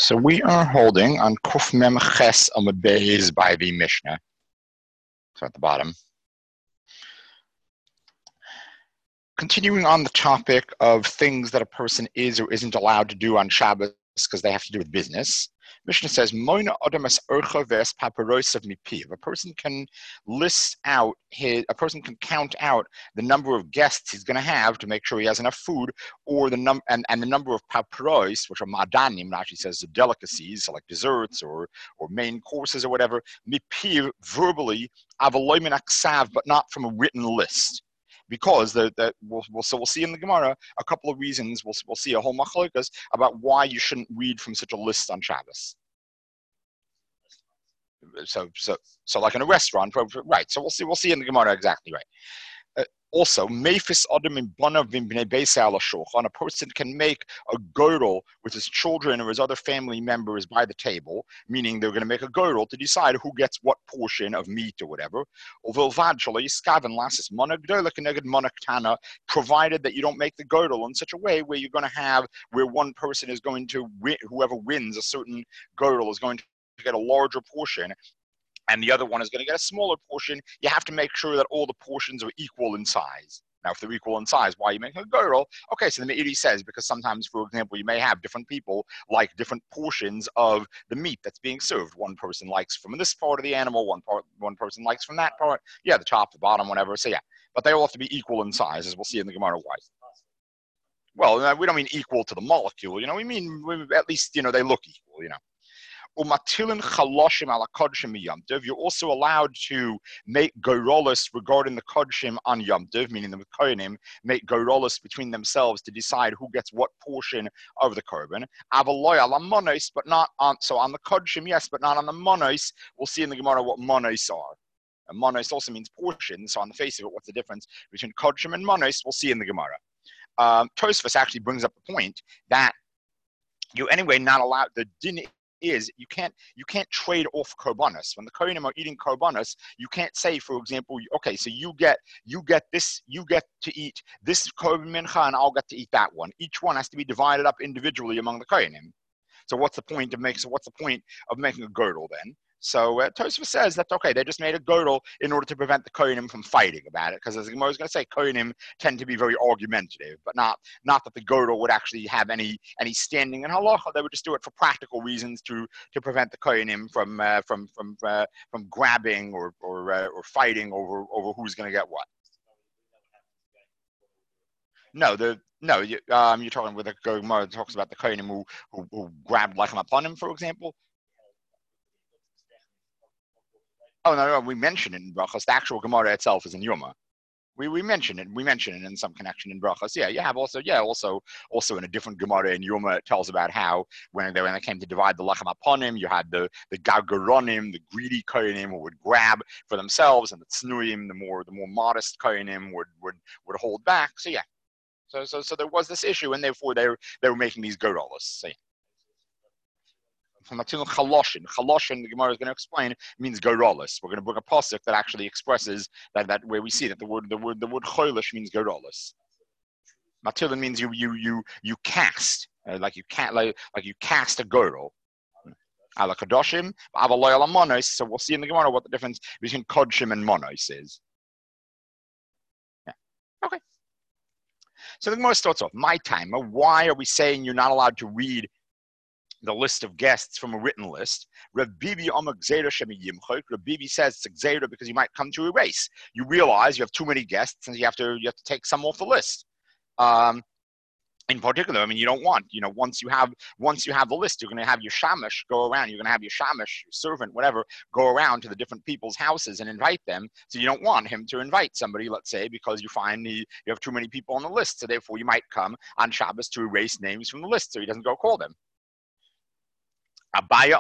So we are holding on Kuf Mem Ches Amud Beis by the Mishnah. So at the bottom. Continuing on the topic of things that a person is or isn't allowed to do on Shabbos because they have to do with business. Mishnah says, Moina Odamas Urcha Ves Paparosav Mipiv. A person can count out the number of guests he's going to have to make sure he has enough food, or the number and the number of paparos, which are madanim, actually says the delicacies, so like desserts or main courses or whatever, mipiv, verbally, avaloimin aksav, but not from a written list. Because we'll see in the Gemara a couple of reasons. We'll see a whole machlokas about why you shouldn't read from such a list on Shabbos. So like in a restaurant, right? So we'll see in the Gemara exactly right. Also, Mephis Adam in Bana Vimbne Beisal Shulchan, a person can make a girdle with his children or his other family members by the table, meaning they're going to make a girdle to decide who gets what portion of meat or whatever. Provided that you don't make the girdle in such a way where you're going to have where one person is going to win, whoever wins a certain girdle is going to get a larger portion, and the other one is going to get a smaller portion. You have to make sure that all the portions are equal in size. Now, if they're equal in size, why are you making a girdle? Okay, so the Meiri says, because sometimes, for example, you may have different people like different portions of the meat that's being served. One person likes from this part of the animal, one person likes from that part. Yeah, the top, the bottom, whatever. So yeah, but they all have to be equal in size, as we'll see in the Gemara why. Well, we don't mean equal to the molecule, we mean at least, they look equal, You're also allowed to make goyrolis regarding the kodshim on Yom Tov, meaning the kohanim make goyrolis between themselves to decide who gets what portion of the korban. But not on the kodshim, yes, but not on the monos. We'll see in the Gemara what monos are. And monos also means portion. So on the face of it, what's the difference between kodshim and monos? We'll see in the Gemara. Tosfos actually brings up the point that you're anyway not allowed. The din is you can't trade off korbanos. When the kohanim are eating korbanos, you can't say, for example, okay, so you get to eat this korban mincha and I'll get to eat that one. Each one has to be divided up individually among the kohanim. So what's the point of making a girdle then? So Tosfos says that okay, they just made a girdle in order to prevent the kohanim from fighting about it, because as the Gemara is going to say, kohanim tend to be very argumentative, but not that the girdle would actually have any standing in halacha. They would just do it for practical reasons to prevent the kohanim from grabbing or fighting over who's going to get what. You're talking with the Gemara that talks about the kohanim who grabbed lechem aponim, for example. Oh no, we mention it in brachas. The actual Gemara itself is in Yoma. We mention it. We mention it in some connection in brachas. Yeah, you have also in a different Gemara in Yoma it tells about how when they came to divide the lechem aponim, you had the gargaronim, the greedy kohanim who would grab for themselves, and the tznuim, the more modest kohanim would hold back. So yeah, so there was this issue, and therefore they were making these girolos. So, yeah. From Chaloshin, the Gemara is going to explain, means gorolis. We're going to bring a pasuk that actually expresses that where we see that the word cholish means gorolis. Matilin means you cast, like you cast a girdle. Ala kadoshim, avaloy ala monos. So we'll see in the Gemara what the difference between kodshim and monos is. Yeah. Okay. So the Gemara starts off. My time. Why are we saying you're not allowed to read the list of guests from a written list? Rav Bibi says it's gzeira because you might come to erase. You realize you have too many guests and you have to take some off the list. In particular, you don't want, once you have the list, you're going to have your shamash go around. You're going to have your shamash, your servant, whatever, go around to the different people's houses and invite them. So you don't want him to invite somebody, let's say, because you find you have too many people on the list. So therefore, you might come on Shabbos to erase names from the list so he doesn't go call them. Abaya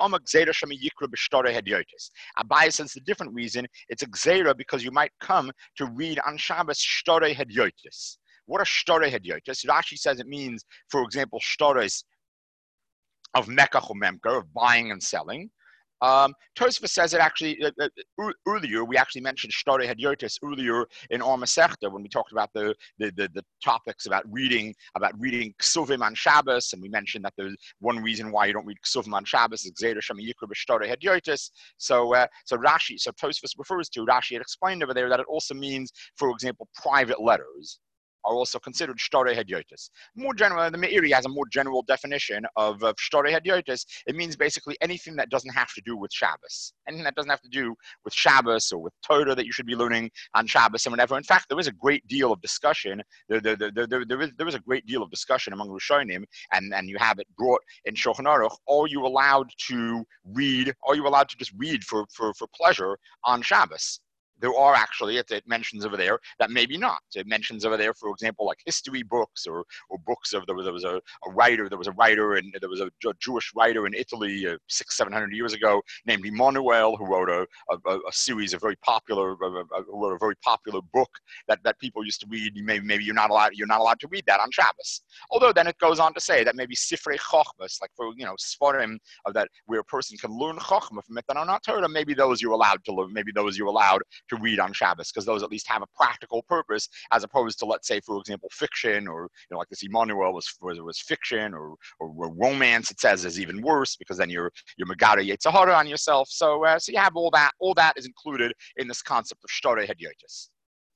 says the different reason, it's a gzeira because you might come to read on Shabbos shtore hedyotis. What are shtore hedyotis? Rashi says it means, for example, shtores of mekach or memker, of buying and selling. Tosfos says it actually earlier. We actually mentioned Shtare Hadyotis earlier in our Masechta when we talked about the topics about reading Ksuvim on Shabbos, and we mentioned that there's one reason why you don't read Ksuvim on Shabbos is Gzeira Shema Yikra b'Shtare Hadyotis. So Tosfos refers to Rashi had explained over there that it also means, for example, private letters are also considered Shtare Hadyotis. More general, the Meiri has a more general definition of Shtare Hadyotis. It means basically anything that doesn't have to do with Shabbos. Anything that doesn't have to do with Shabbos or with Torah that you should be learning on Shabbos and whatever. In fact, there is a great deal of discussion. There is a great deal of discussion among Rishonim, and you have it brought in Shulchan Aruch. Are you allowed to just read for pleasure on Shabbos? There are actually, it mentions over there that maybe not. It mentions over there, for example, like history books or books of, there was a writer, and there was a Jewish writer in Italy 600-700 years ago named Immanuel who wrote a series of very popular, who wrote a very popular book that people used to read. Maybe you're not allowed to read that on Shabbos. Although then it goes on to say that maybe Sifrei Chochmas, like for Sfarim of that where a person can learn Chochma from it that are not Torah, maybe those you're allowed to learn, maybe those you're allowed to read on Shabbos, because those at least have a practical purpose, as opposed to, let's say, for example, fiction, or like this Immanuel was fiction, or romance. It says is even worse, because then you're Megara Yetzirah on yourself. So you have all that. All that is included in this concept of Shtare Hadyotis.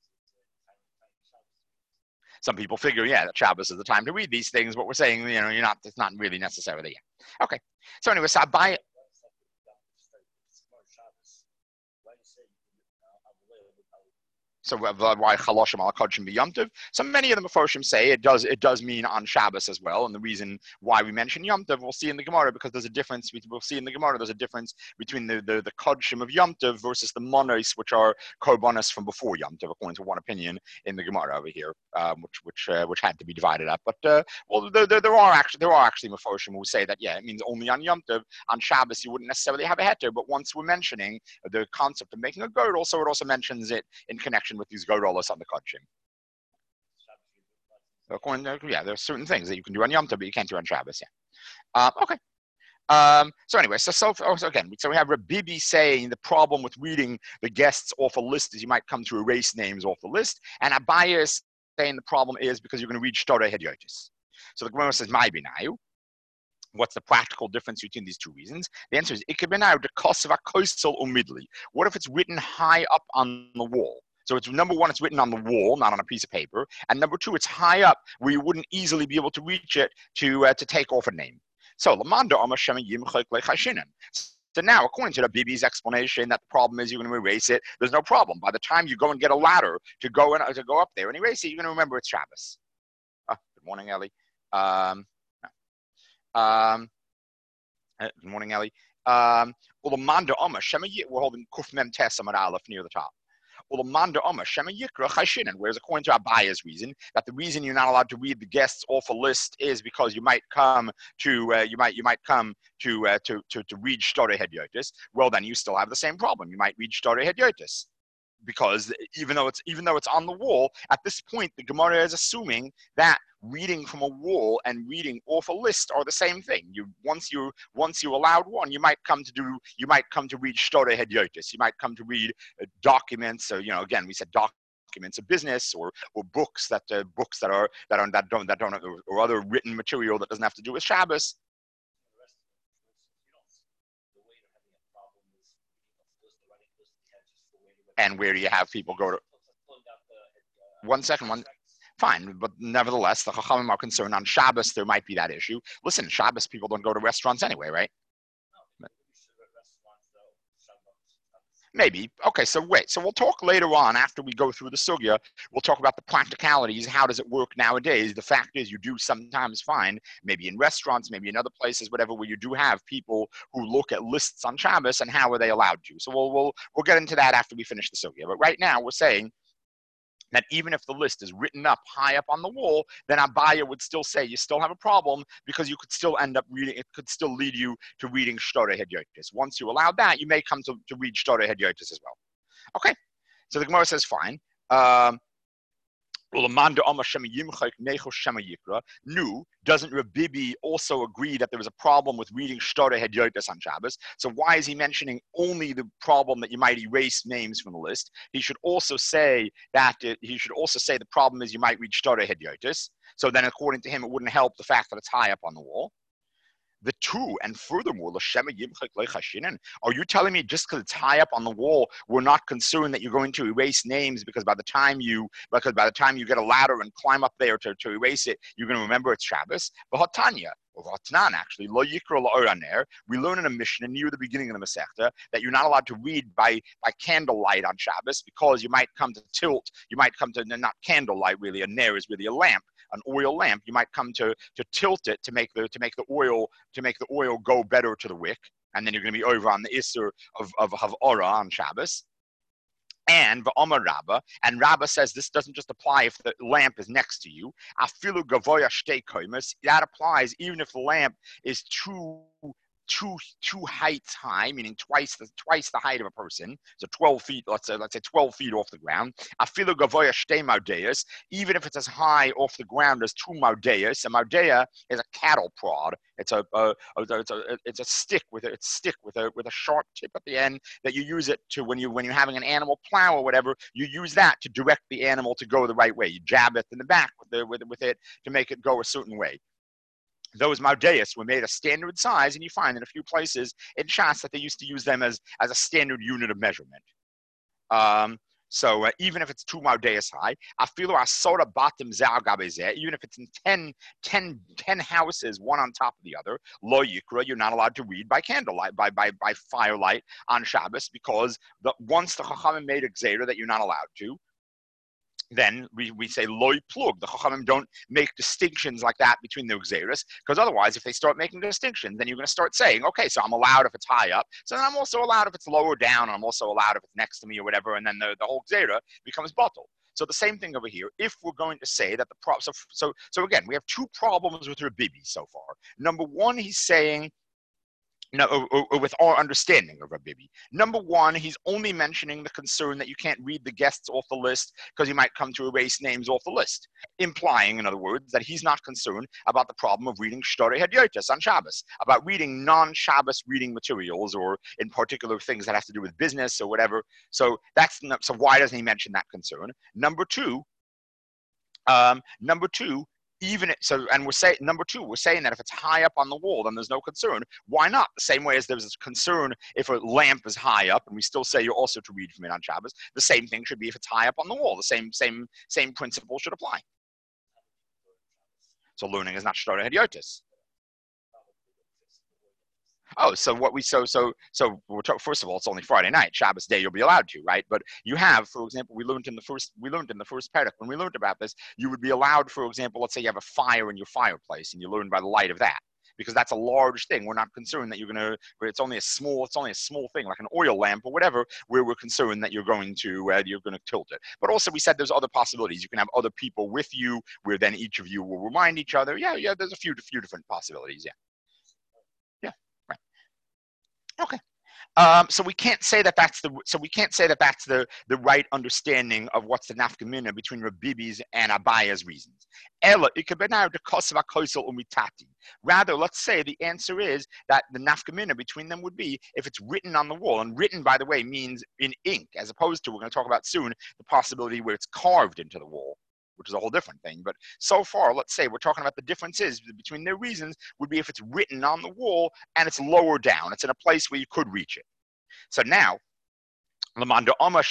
Some people figure, that Shabbos is the time to read these things, but we're saying, it's not really necessarily. Okay. So anyway, so I So why chaloshim al kodshim b'yomtiv? So many of the Meforshim say it does mean on Shabbos as well. And the reason why we mention Yom Tov, we'll see in the Gemara, because there's a difference. We'll see in the Gemara there's a difference between the kodshim of Yom Tov versus the monos, which are korbanos from before Yom Tov, according to one opinion in the Gemara over here, which had to be divided up. But there are actually Meforshim who say that it means only on Yom Tov. On Shabbos you wouldn't necessarily have a heter, but once we're mentioning the concept of making a girdle, so it also mentions it in connection with these girdles on the kodshim. There's certain things that you can do on Yom Tov, but you can't do on Shabbos. Okay. So anyway, so again, we have Rabbi saying the problem with reading the guests off a list is you might come to erase names off the list, and Abaye is saying the problem is because you're going to read Shtare Hadyotis. So the Gemara says, "My binayu." What's the practical difference between these two reasons? The answer is Ikebinayu de Kosev Koisel Umidli. What if it's written high up on the wall? So it's number one, it's written on the wall, not on a piece of paper, and number two, it's high up where you wouldn't easily be able to reach it to take off a name. So Lamanda Amashema Yimchek Lechashinen. So now, according to the Bibi's explanation, that the problem is you're going to erase it. There's no problem. By the time you go and get a ladder to go up there and erase it, you're going to remember it's Shabbos. Good morning, Ellie. Good morning, Ellie. We're holding Kuf Mem Tes Amar Aleph near the top. Whereas according to Abaya's reason, that the reason you're not allowed to read the guests off a list is because you might come to read Shtare Hadyotis. Well, then you still have the same problem. You might read Shtare Hadyotis, because even though it's on the wall, at this point the Gemara is assuming that reading from a wall and reading off a list are the same thing. Once you allowed one, you might come to read Shtare Hadyotis. You might come to read documents. So again, we said documents of business or books that don't or other written material that doesn't have to do with Shabbos. And where do you have people go to? 1 second. Fine, but nevertheless, the Chachamim are concerned on Shabbos there might be that issue. Listen, Shabbos people don't go to restaurants anyway, right? Maybe. Okay, so wait. So we'll talk later on after we go through the sugya. We'll talk about the practicalities. How does it work nowadays? The fact is you do sometimes find, maybe in restaurants, maybe in other places, whatever, where you do have people who look at lists on Shabbos and how are they allowed to. So we'll get into that after we finish the sugya. But right now we're saying that even if the list is written up high up on the wall, then Abaya would still say you still have a problem, because you could still end up reading, it could still lead you to reading Shtare Hadyotis. Once you allow that, you may come to read Shtare Hadyotis as well. Okay, so the Gemara says fine. Nu, doesn't Rabbi also agree that there was a problem with reading Shtore Hedyotis on Shabbos? So why is he mentioning only the problem that you might erase names from the list? He should also say the problem is you might read Shtore Hedyotis. So then according to him, it wouldn't help the fact that it's high up on the wall. The two, and furthermore, are you telling me just because it's high up on the wall, we're not concerned that you're going to erase names because by the time you get a ladder and climb up there to erase it, you're going to remember it's Shabbos? V'hatanya, or V'hatnan actually, lo yikra la'oraner, we learn in a Mishnah near the beginning of the Masechta that you're not allowed to read by candlelight on Shabbos because you might come to not candlelight really, a ner is really a lamp, an oil lamp, you might come to tilt it to make the oil go better to the wick, and then you're going to be over on the Isser of Havora on Shabbos. And V'Amar Rabba, and Rabba says this doesn't just apply if the lamp is next to you. Afilu gavoya shtei koimus, that applies even if the lamp is two heights high, meaning twice the height of a person, so 12 feet, let's say 12 feet off the ground. Afilu gavoya shtei maudeus, even if it's as high off the ground as 2 maudeus. A maudea is a cattle prod. It's a stick with a sharp tip at the end that you use it to when you're having an animal plow or whatever. You use that to direct the animal to go the right way. You jab it in the back with it to make it go a certain way. Those maudeus were made a standard size, and you find in a few places in Shas that they used to use them as a standard unit of measurement. So even if it's 2 maudeus high, afilu asora batim ze'al gabe zeh, even if it's in 10 houses, one on top of the other, lo yikra, you're not allowed to read by candlelight, by firelight on Shabbos, because once the Chachamim made a gzeira that you're not allowed to, then we say loy plug. The Chachamim don't make distinctions like that between the Gzeiros, because otherwise, if they start making distinctions, then you're going to start saying, okay, so I'm allowed if it's high up, so then I'm also allowed if it's lower down, and I'm also allowed if it's next to me or whatever, and then the whole Gzeira becomes bottle. So the same thing over here. If we're going to say that so again, we have 2 problems with Rabbi so far. Number one, he's saying, or with our understanding of Rabbi. Number one, he's only mentioning the concern that you can't read the guests off the list because you might come to erase names off the list, implying, in other words, that he's not concerned about the problem of reading Shtore Hedyotis on Shabbos, about reading non-Shabbos reading materials, or in particular things that have to do with business or whatever. So why doesn't he mention that concern? Number two, we're saying that if it's high up on the wall, then there's no concern. Why not? The same way as there's a concern if a lamp is high up, and we still say you're also to read from it on Shabbos. The same thing should be if it's high up on the wall. The same principle should apply. So learning is not Shtore Hedyotis. Oh, so first of all, it's only Friday night. Shabbos day you'll be allowed to, right? But you have, for example, we learned in the first parak, when we learned about this, you would be allowed, for example, let's say you have a fire in your fireplace and you learn by the light of that, because that's a large thing. We're not concerned that it's only a small thing like an oil lamp or whatever, where we're concerned that you're going to tilt it. But also we said there's other possibilities. You can have other people with you where then each of you will remind each other. Yeah, there's a few different possibilities. Yeah. Okay. So we can't say that that's the right understanding of what's the nafkamina between Rabbi's and Abaya's reasons. Rather, let's say the answer is that the nafkamina between them would be if it's written on the wall, and written, by the way, means in ink, as opposed to, we're going to talk about soon, the possibility where it's carved into the wall, which is a whole different thing. But so far, let's say we're talking about the differences between their reasons would be if it's written on the wall and it's lower down. It's in a place where you could reach it. So now, according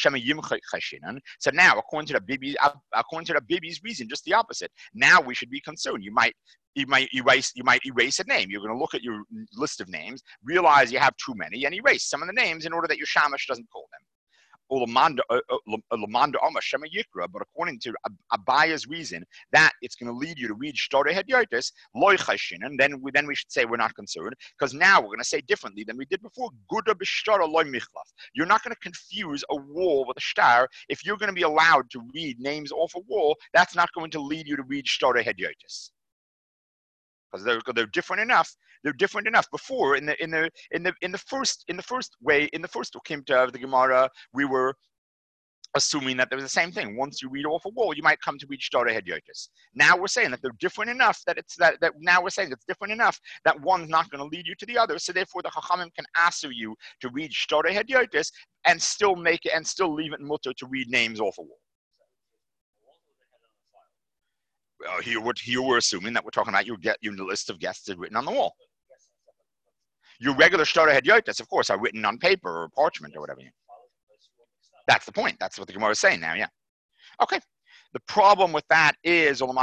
to the Bibi's reason, just the opposite. Now we should be concerned. You might erase a name. You're going to look at your list of names, realize you have too many, and erase some of the names in order that your shamash doesn't call them. But according to Abaya's reason, that it's going to lead you to read Shtore Hedyotis, and then we should say we're not concerned, because now we're going to say differently than we did before. You're not going to confuse a wall with a star. If you're going to be allowed to read names off a wall, that's not going to lead you to read Shtore Hedyotis, because they're different enough. They're different enough. Before in the first Ukimta of the Gemara, we were assuming that they're the same thing. Once you read off a wall, you might come to read Shtorei Hedyotis. Now we're saying that they're different enough that it's that now we're saying it's different enough that one's not going to lead you to the other. So therefore, the Chachamim can ask you to read Shtorei Hedyotis and still make it and still leave it mutter to read names off a wall. Here we're assuming that we're talking about your list of guests is written on the wall. Your regular Shtorei Hedyotis, of course, are written on paper or parchment or whatever. That's the point. That's what the Gemara is saying now, yeah. Okay. The problem with that is, now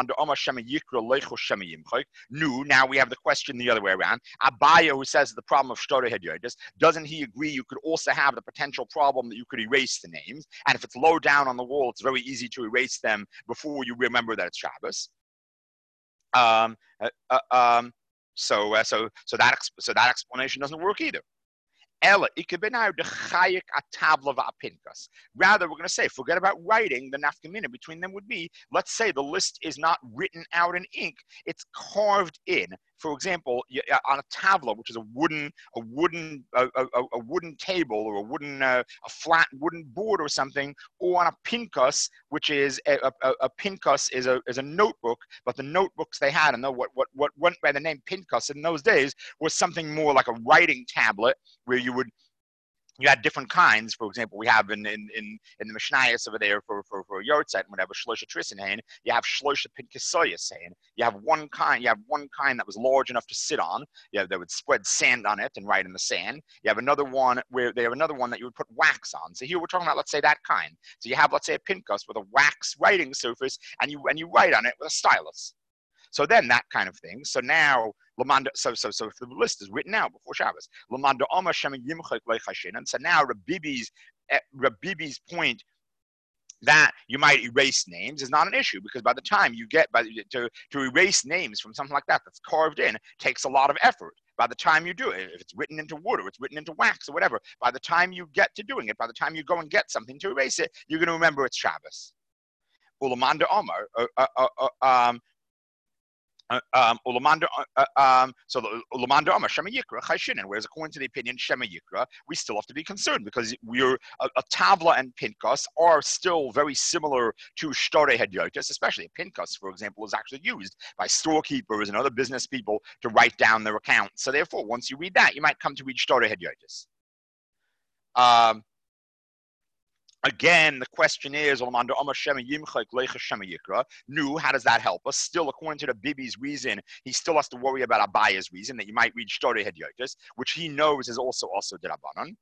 we have the question the other way around. Abaya, who says the problem of Shtorei Hedyotis, doesn't he agree you could also have the potential problem that you could erase the names? And if it's low down on the wall, it's very easy to erase them before you remember that it's Shabbos. So that explanation doesn't work either. Rather, we're going to say, forget about writing. The nafkamina between them would be, let's say the list is not written out in ink; it's carved in. For example, on a tavla, which is a wooden table or a flat wooden board or something, or on a pinkas, which is a pinkas is a notebook, but the notebooks they had and what went by the name pinkas in those days was something more like a writing tablet where you had different kinds. For example, we have in the Mishnayos over there for Yortzeit and whatever, Shlosha Trisinhain, you have Shlosha Pinkasoyas saying. You have one kind that was large enough to sit on. They would spread sand on it and write in the sand. You have another one that you would put wax on. So here we're talking about, let's say, that kind. So you have, let's say, a Pinkas with a wax writing surface, and you write on it with a stylus. So then that kind of thing. So now, so if the list is written out before Shabbos, and so now Rabbi's point that you might erase names is not an issue, because by the time you get to erase names from something like that that's carved in takes a lot of effort. By the time you do it, if it's written into wood or it's written into wax or whatever, by the time you get to doing it, by the time you go and get something to erase it, you're going to remember it's Shabbos. Ulamanda Omar, so the Ulamanda Amar Shema Yikra Chayshinan, whereas according to the opinion Shema Yikra, we still have to be concerned because a Tavla and Pinkas are still very similar to Shtorei Hedyotis, especially a Pinkas, for example, is actually used by storekeepers and other business people to write down their accounts. So therefore, once you read that, you might come to read Shtorei Hedyotis. Again, the question is, how does that help us? Still, according to the Bibi's reason, he still has to worry about Abaya's reason that you might read Shtorei Hedyotis, which he knows is also D'Rabbanan.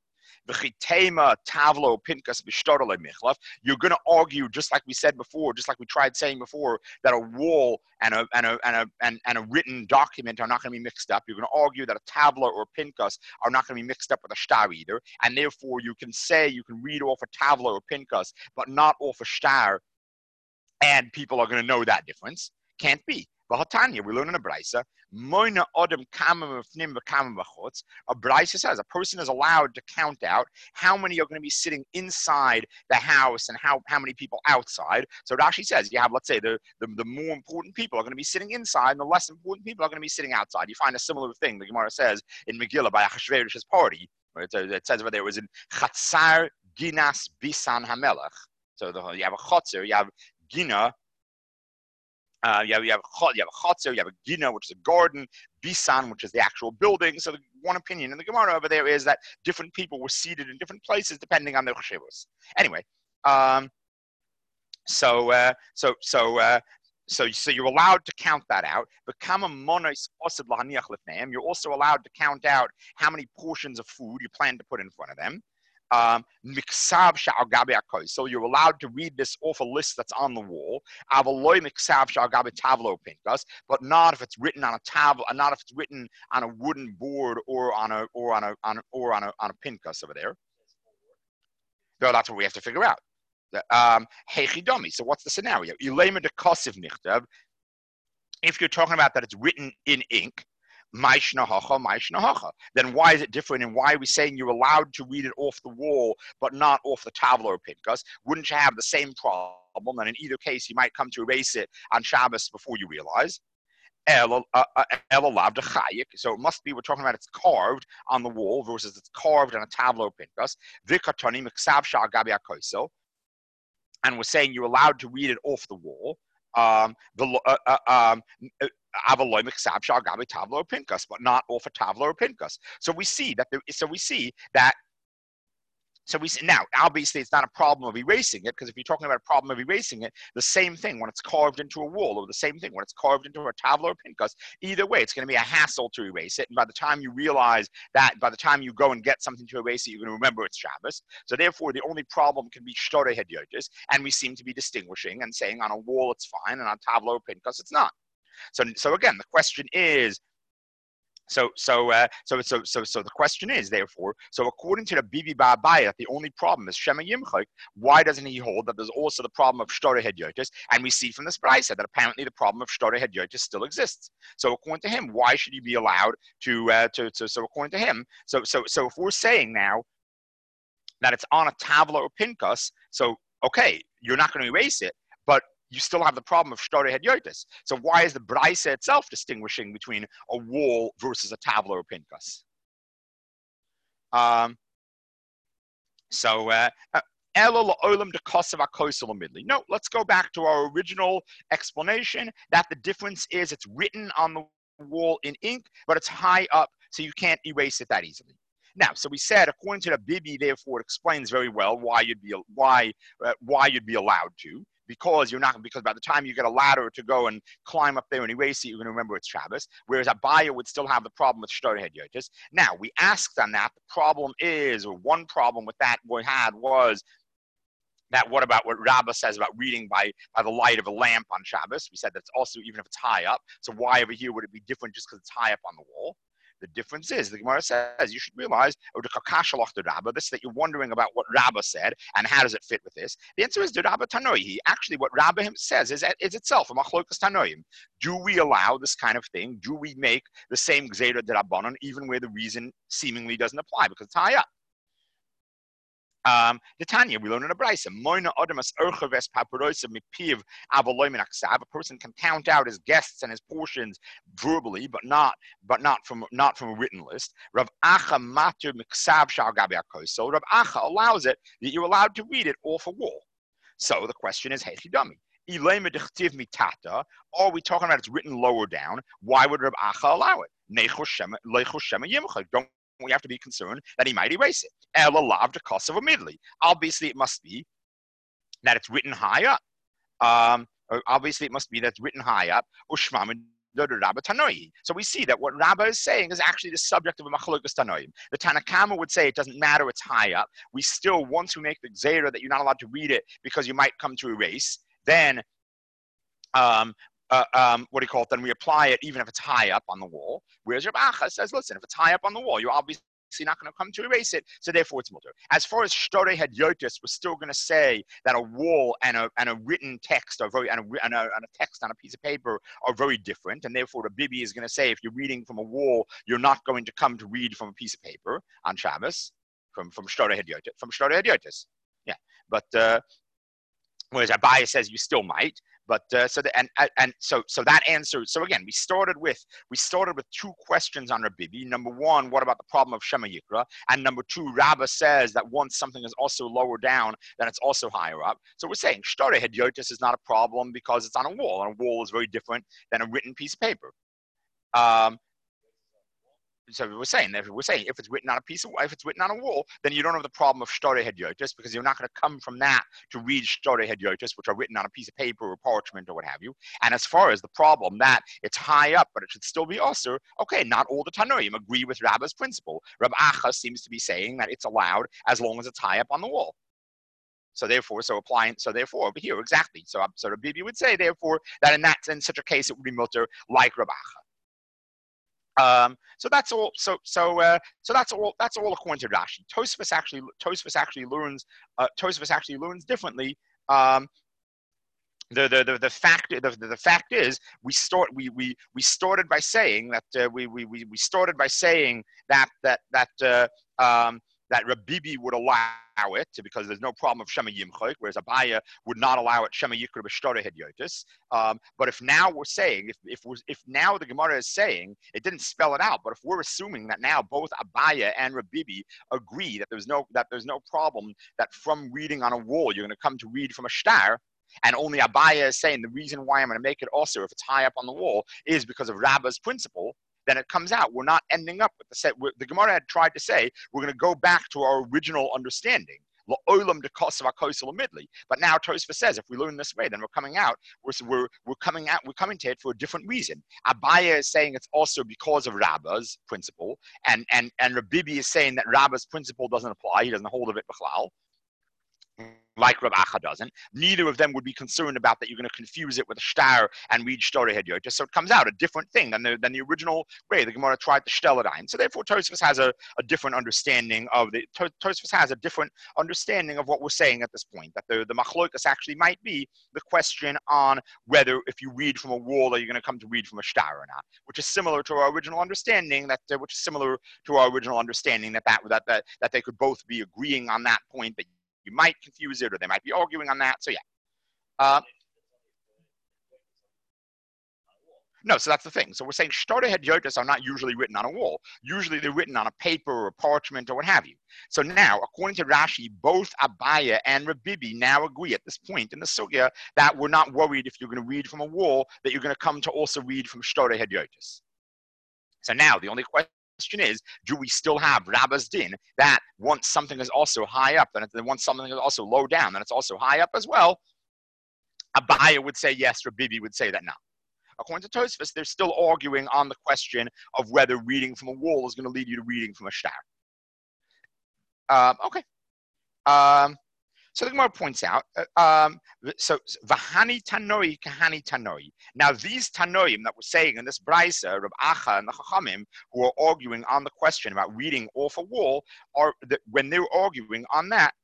You're going to argue, just like we said before, just like we tried saying before, that a wall and a written document are not going to be mixed up. You're going to argue that a tavla or a pinkas are not going to be mixed up with a shtar either, and therefore you can read off a tavla or pinkas, but not off a shtar, and people are going to know that difference. Can't be. V'hatanya, we learn in a brisa, moina odem kamem v'fnim v'kamem v'chutz. A brisa says a person is allowed to count out how many are going to be sitting inside the house and how many people outside. So Rashi says you have, let's say, the more important people are going to be sitting inside, and the less important people are going to be sitting outside. You find a similar thing. The Gemara says in Megillah by Achashverosh's party. It says over there, it was in Chatzar Ginas Bisan Hamelech. So you have a Chatzar, you have Gina. You have a chotzer, you have a gina, which is a garden, bisan, which is the actual building. So the one opinion in the Gemara over there is that different people were seated in different places depending on their cheshivos. Anyway, so you're allowed to count that out. You're also allowed to count out how many portions of food you plan to put in front of them. So you're allowed to read this off a list that's on the wall, but not if it's written on a tablet, not if it's written on a wooden board or on a pinkas over there. So that's what we have to figure out. So what's the scenario? If you're talking about that it's written in ink, then why is it different, and why are we saying you're allowed to read it off the wall but not off the tavla or pinkas? Wouldn't you have the same problem? And in either case, you might come to erase it on Shabbos before you realize. So it must be we're talking about it's carved on the wall versus it's carved on a tavla or pinkas. and we're saying you're allowed to read it off the wall. But not off a tavla or pinkas. So we see that. So we see now, obviously, it's not a problem of erasing it, because if you're talking about a problem of erasing it, the same thing when it's carved into a wall, or the same thing when it's carved into a tavla or pinkas. Either way, it's going to be a hassle to erase it. And by the time you realize that, by the time you go and get something to erase it, you're going to remember it's Shabbos. So therefore, the only problem can be shtore hedyotis, and we seem to be distinguishing and saying on a wall it's fine, and on tavla or pinkas it's not. So again, the question is. So the question is, therefore, so according to the Bibi Ba'abaya, that the only problem is Shema Yimchok, why doesn't he hold that there's also the problem of Shtore Hedyotis? And we see from this Braisa that apparently the problem of Shtore Hedyotis still exists. So according to him, why should he be allowed to so according to him, so if we're saying now that it's on a Tavla or Pinkas, so okay, you're not going to erase it, but you still have the problem of Shtore Hedyotis. So why is the Braisa itself distinguishing between a wall versus a tavla or pinkas? No, let's go back to our original explanation that the difference is it's written on the wall in ink, but it's high up, so you can't erase it that easily. Now, so we said, according to the Bibi, therefore, it explains very well why you'd be allowed to. Because by the time you get a ladder to go and climb up there and erase it, you're going to remember it's Shabbos. Whereas Abaya would still have the problem with Shtore Hedyotis. Now, we asked on that. The problem is, or one problem with that we had was that what about what Rabbah says about reading by the light of a lamp on Shabbos? We said that's also even if it's high up. So why over here would it be different just because it's high up on the wall? The difference is, the Gemara says, you should realize, this that you're wondering about what Rabbah said and how does it fit with this. The answer is the Rabbah Tanoihi. Actually, what Rabbah says is itself a machlokas Tanoim. Do we allow this kind of thing? Do we make the same Gzeira D'Rabbanan even where the reason seemingly doesn't apply because it's high up? The Tanya, we learn in a Braisa, a person can count out his guests and his portions verbally, but not from a written list. Rav Acha matir miksav shal gabi so Rav Acha allows it that you're allowed to read it off a wall. So the question is, Hechidami. Are we talking about it's written lower down? Why would Rav Acha allow it? Don't we have to be concerned that he might erase it. Obviously, it must be that it's written high up. Obviously, it must be that it's written high up. So we see that what Rabbah is saying is actually the subject of a machlokas tanoim. The Tanakama would say it doesn't matter, it's high up. We still, once we make the gzeira that you're not allowed to read it because you might come to erase, then then we apply it even if it's high up on the wall. Whereas Rav Acha says, listen, if it's high up on the wall, you're obviously not going to come to erase it, so therefore it's mutter. As far as Shtore Hedyotis, we're still going to say that a wall and a written text are and a text on a piece of paper are very different, and therefore the Bibi is going to say if you're reading from a wall, you're not going to come to read from a piece of paper on Shabbos from Shtore Hedyotis. Yeah, but whereas Abaya says you still might. But so that answer. So again, we started with two questions on Rabbi. Number one, what about the problem of Shema Yikra? And number two, Rabbah says that once something is also lower down, then it's also higher up. So we're saying Shtore Hedyotis is not a problem because it's on a wall, and a wall is very different than a written piece of paper. So we're saying if it's written on a wall, then you don't have the problem of Shtore Hedyotis because you're not going to come from that to read Shtore Hedyotis, which are written on a piece of paper or parchment or what have you. And as far as the problem that it's high up, but it should still be also, okay, not all the Tanoim agree with Rabbah's principle. Rav Acha seems to be saying that it's allowed as long as it's high up on the wall. So therefore, over here, exactly. So Rabbi would say, therefore, that in such a case, it would be mutter like Rav Acha. So that's all. So that's all according to Rashi. Tosfos actually learns differently. The fact is we started by saying that that Rabbi Bibi would allow it because there's no problem of Shema Yimchok, whereas Abaya would not allow it Shema Yikra B'Shtora Hedyotis. But if now we're saying, if now the Gemara is saying, it didn't spell it out, but if we're assuming that now both Abaya and Rabbi Bibi agree that there's no problem that from reading on a wall you're going to come to read from a shtar, and only Abaya is saying the reason why I'm going to make it also if it's high up on the wall is because of Rabba's principle, then it comes out we're not ending up with the Gemara had tried to say we're going to go back to our original understanding. But now Tosfos says if we learn this way, then we're coming to it for a different reason. Abaya is saying it's also because of Rabba's principle, and Rabbi Bibi is saying that Rabba's principle doesn't apply; he doesn't hold of it b'chlal, like Rav Acha doesn't. Neither of them would be concerned about that you're going to confuse it with a shtar and read shtorei hedyotis. So it comes out a different thing than the original way the Gemara tried to shtel it on. So therefore, Tosfos has a different understanding of Tosfos has a different understanding of what we're saying at this point. That the machlokas actually might be the question on whether if you read from a wall, are you going to come to read from a shtar or not, which is similar to our original understanding. That they could both be agreeing on that point that you might confuse it, or they might be arguing on that. So yeah. No, so that's the thing. So we're saying shtorei hedyotis are not usually written on a wall. Usually they're written on a paper or a parchment or what have you. So now, according to Rashi, both Abaya and Rabbi Bibi now agree at this point in the sugya that we're not worried if you're going to read from a wall that you're going to come to also read from shtorei hedyotis. So now the only question is, do we still have Rabba's din that once something is also high up, then once something is also low down, then it's also high up as well? Abaya would say yes, Rabbi Bibi would say that no. According to Tosfos, they're still arguing on the question of whether reading from a wall is going to lead you to reading from a shtar. Okay. So the Gemara points out, so v'hani tanoi kahani tanoi. Now these tanoim that we're saying in this brisa, Rav Acha and the Chachamim, who are arguing on the question about reading off a wall, when they're arguing on that.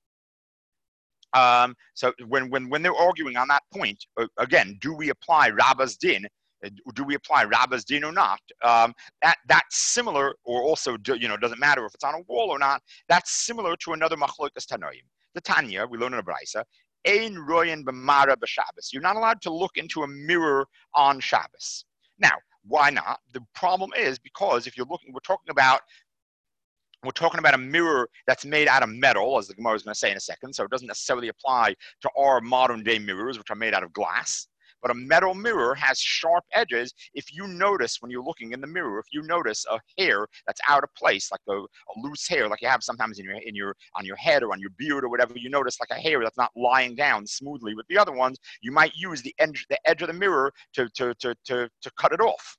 So when they're arguing on that point, again, do we apply Rabba's din? Do we apply Rabba's din or not? That's similar, or also doesn't matter if it's on a wall or not. That's similar to another machlokas tanoim. The Tanya, we learn in a brisa, ein royen b'mara b'Shabbos. You're not allowed to look into a mirror on Shabbos. Now, why not? The problem is because if you're looking, we're talking about a mirror that's made out of metal, as the Gemara is going to say in a second. So it doesn't necessarily apply to our modern day mirrors, which are made out of glass. But a metal mirror has sharp edges. If you notice when you're looking in the mirror, if you notice a hair that's out of place, like a loose hair, like you have sometimes on your head or on your beard or whatever, you notice like a hair that's not lying down smoothly with the other ones, you might use the edge of the mirror to cut it off.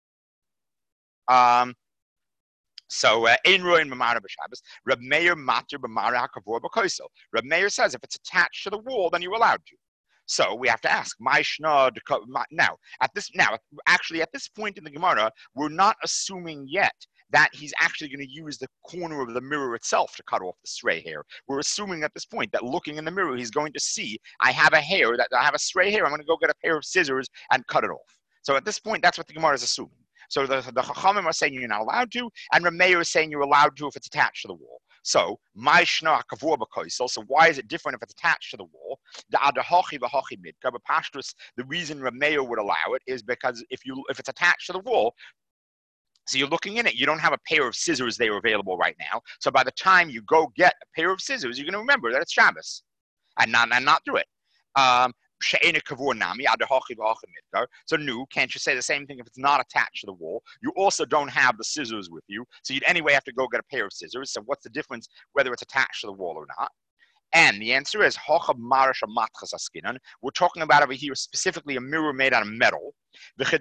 So, ein roin b'mara b'Shabbos. Reb Meir matir b'mara hakavor b'koisel. Reb Meir says if it's attached to the wall, then you're allowed to. So we have to ask, now at this point in the Gemara, we're not assuming yet that he's actually going to use the corner of the mirror itself to cut off the stray hair. We're assuming at this point that looking in the mirror, he's going to see, I have a stray hair, I'm going to go get a pair of scissors and cut it off. So at this point, that's what the Gemara is assuming. So the Chachamim are saying you're not allowed to, and Reb Meir is saying you're allowed to if it's attached to the wall. So, my shna kavur b'koisel. So why is it different if it's attached to the wall? The reason Reb Meir would allow it is because if it's attached to the wall, so you're looking in it, you don't have a pair of scissors there available right now. So by the time you go get a pair of scissors, you're going to remember that it's Shabbos and not do it. So can't you say the same thing if it's not attached to the wall? You also don't have the scissors with you, so you'd anyway have to go get a pair of scissors. So what's the difference whether it's attached to the wall or not? And the answer is, we're talking about over here specifically a mirror made out of metal. So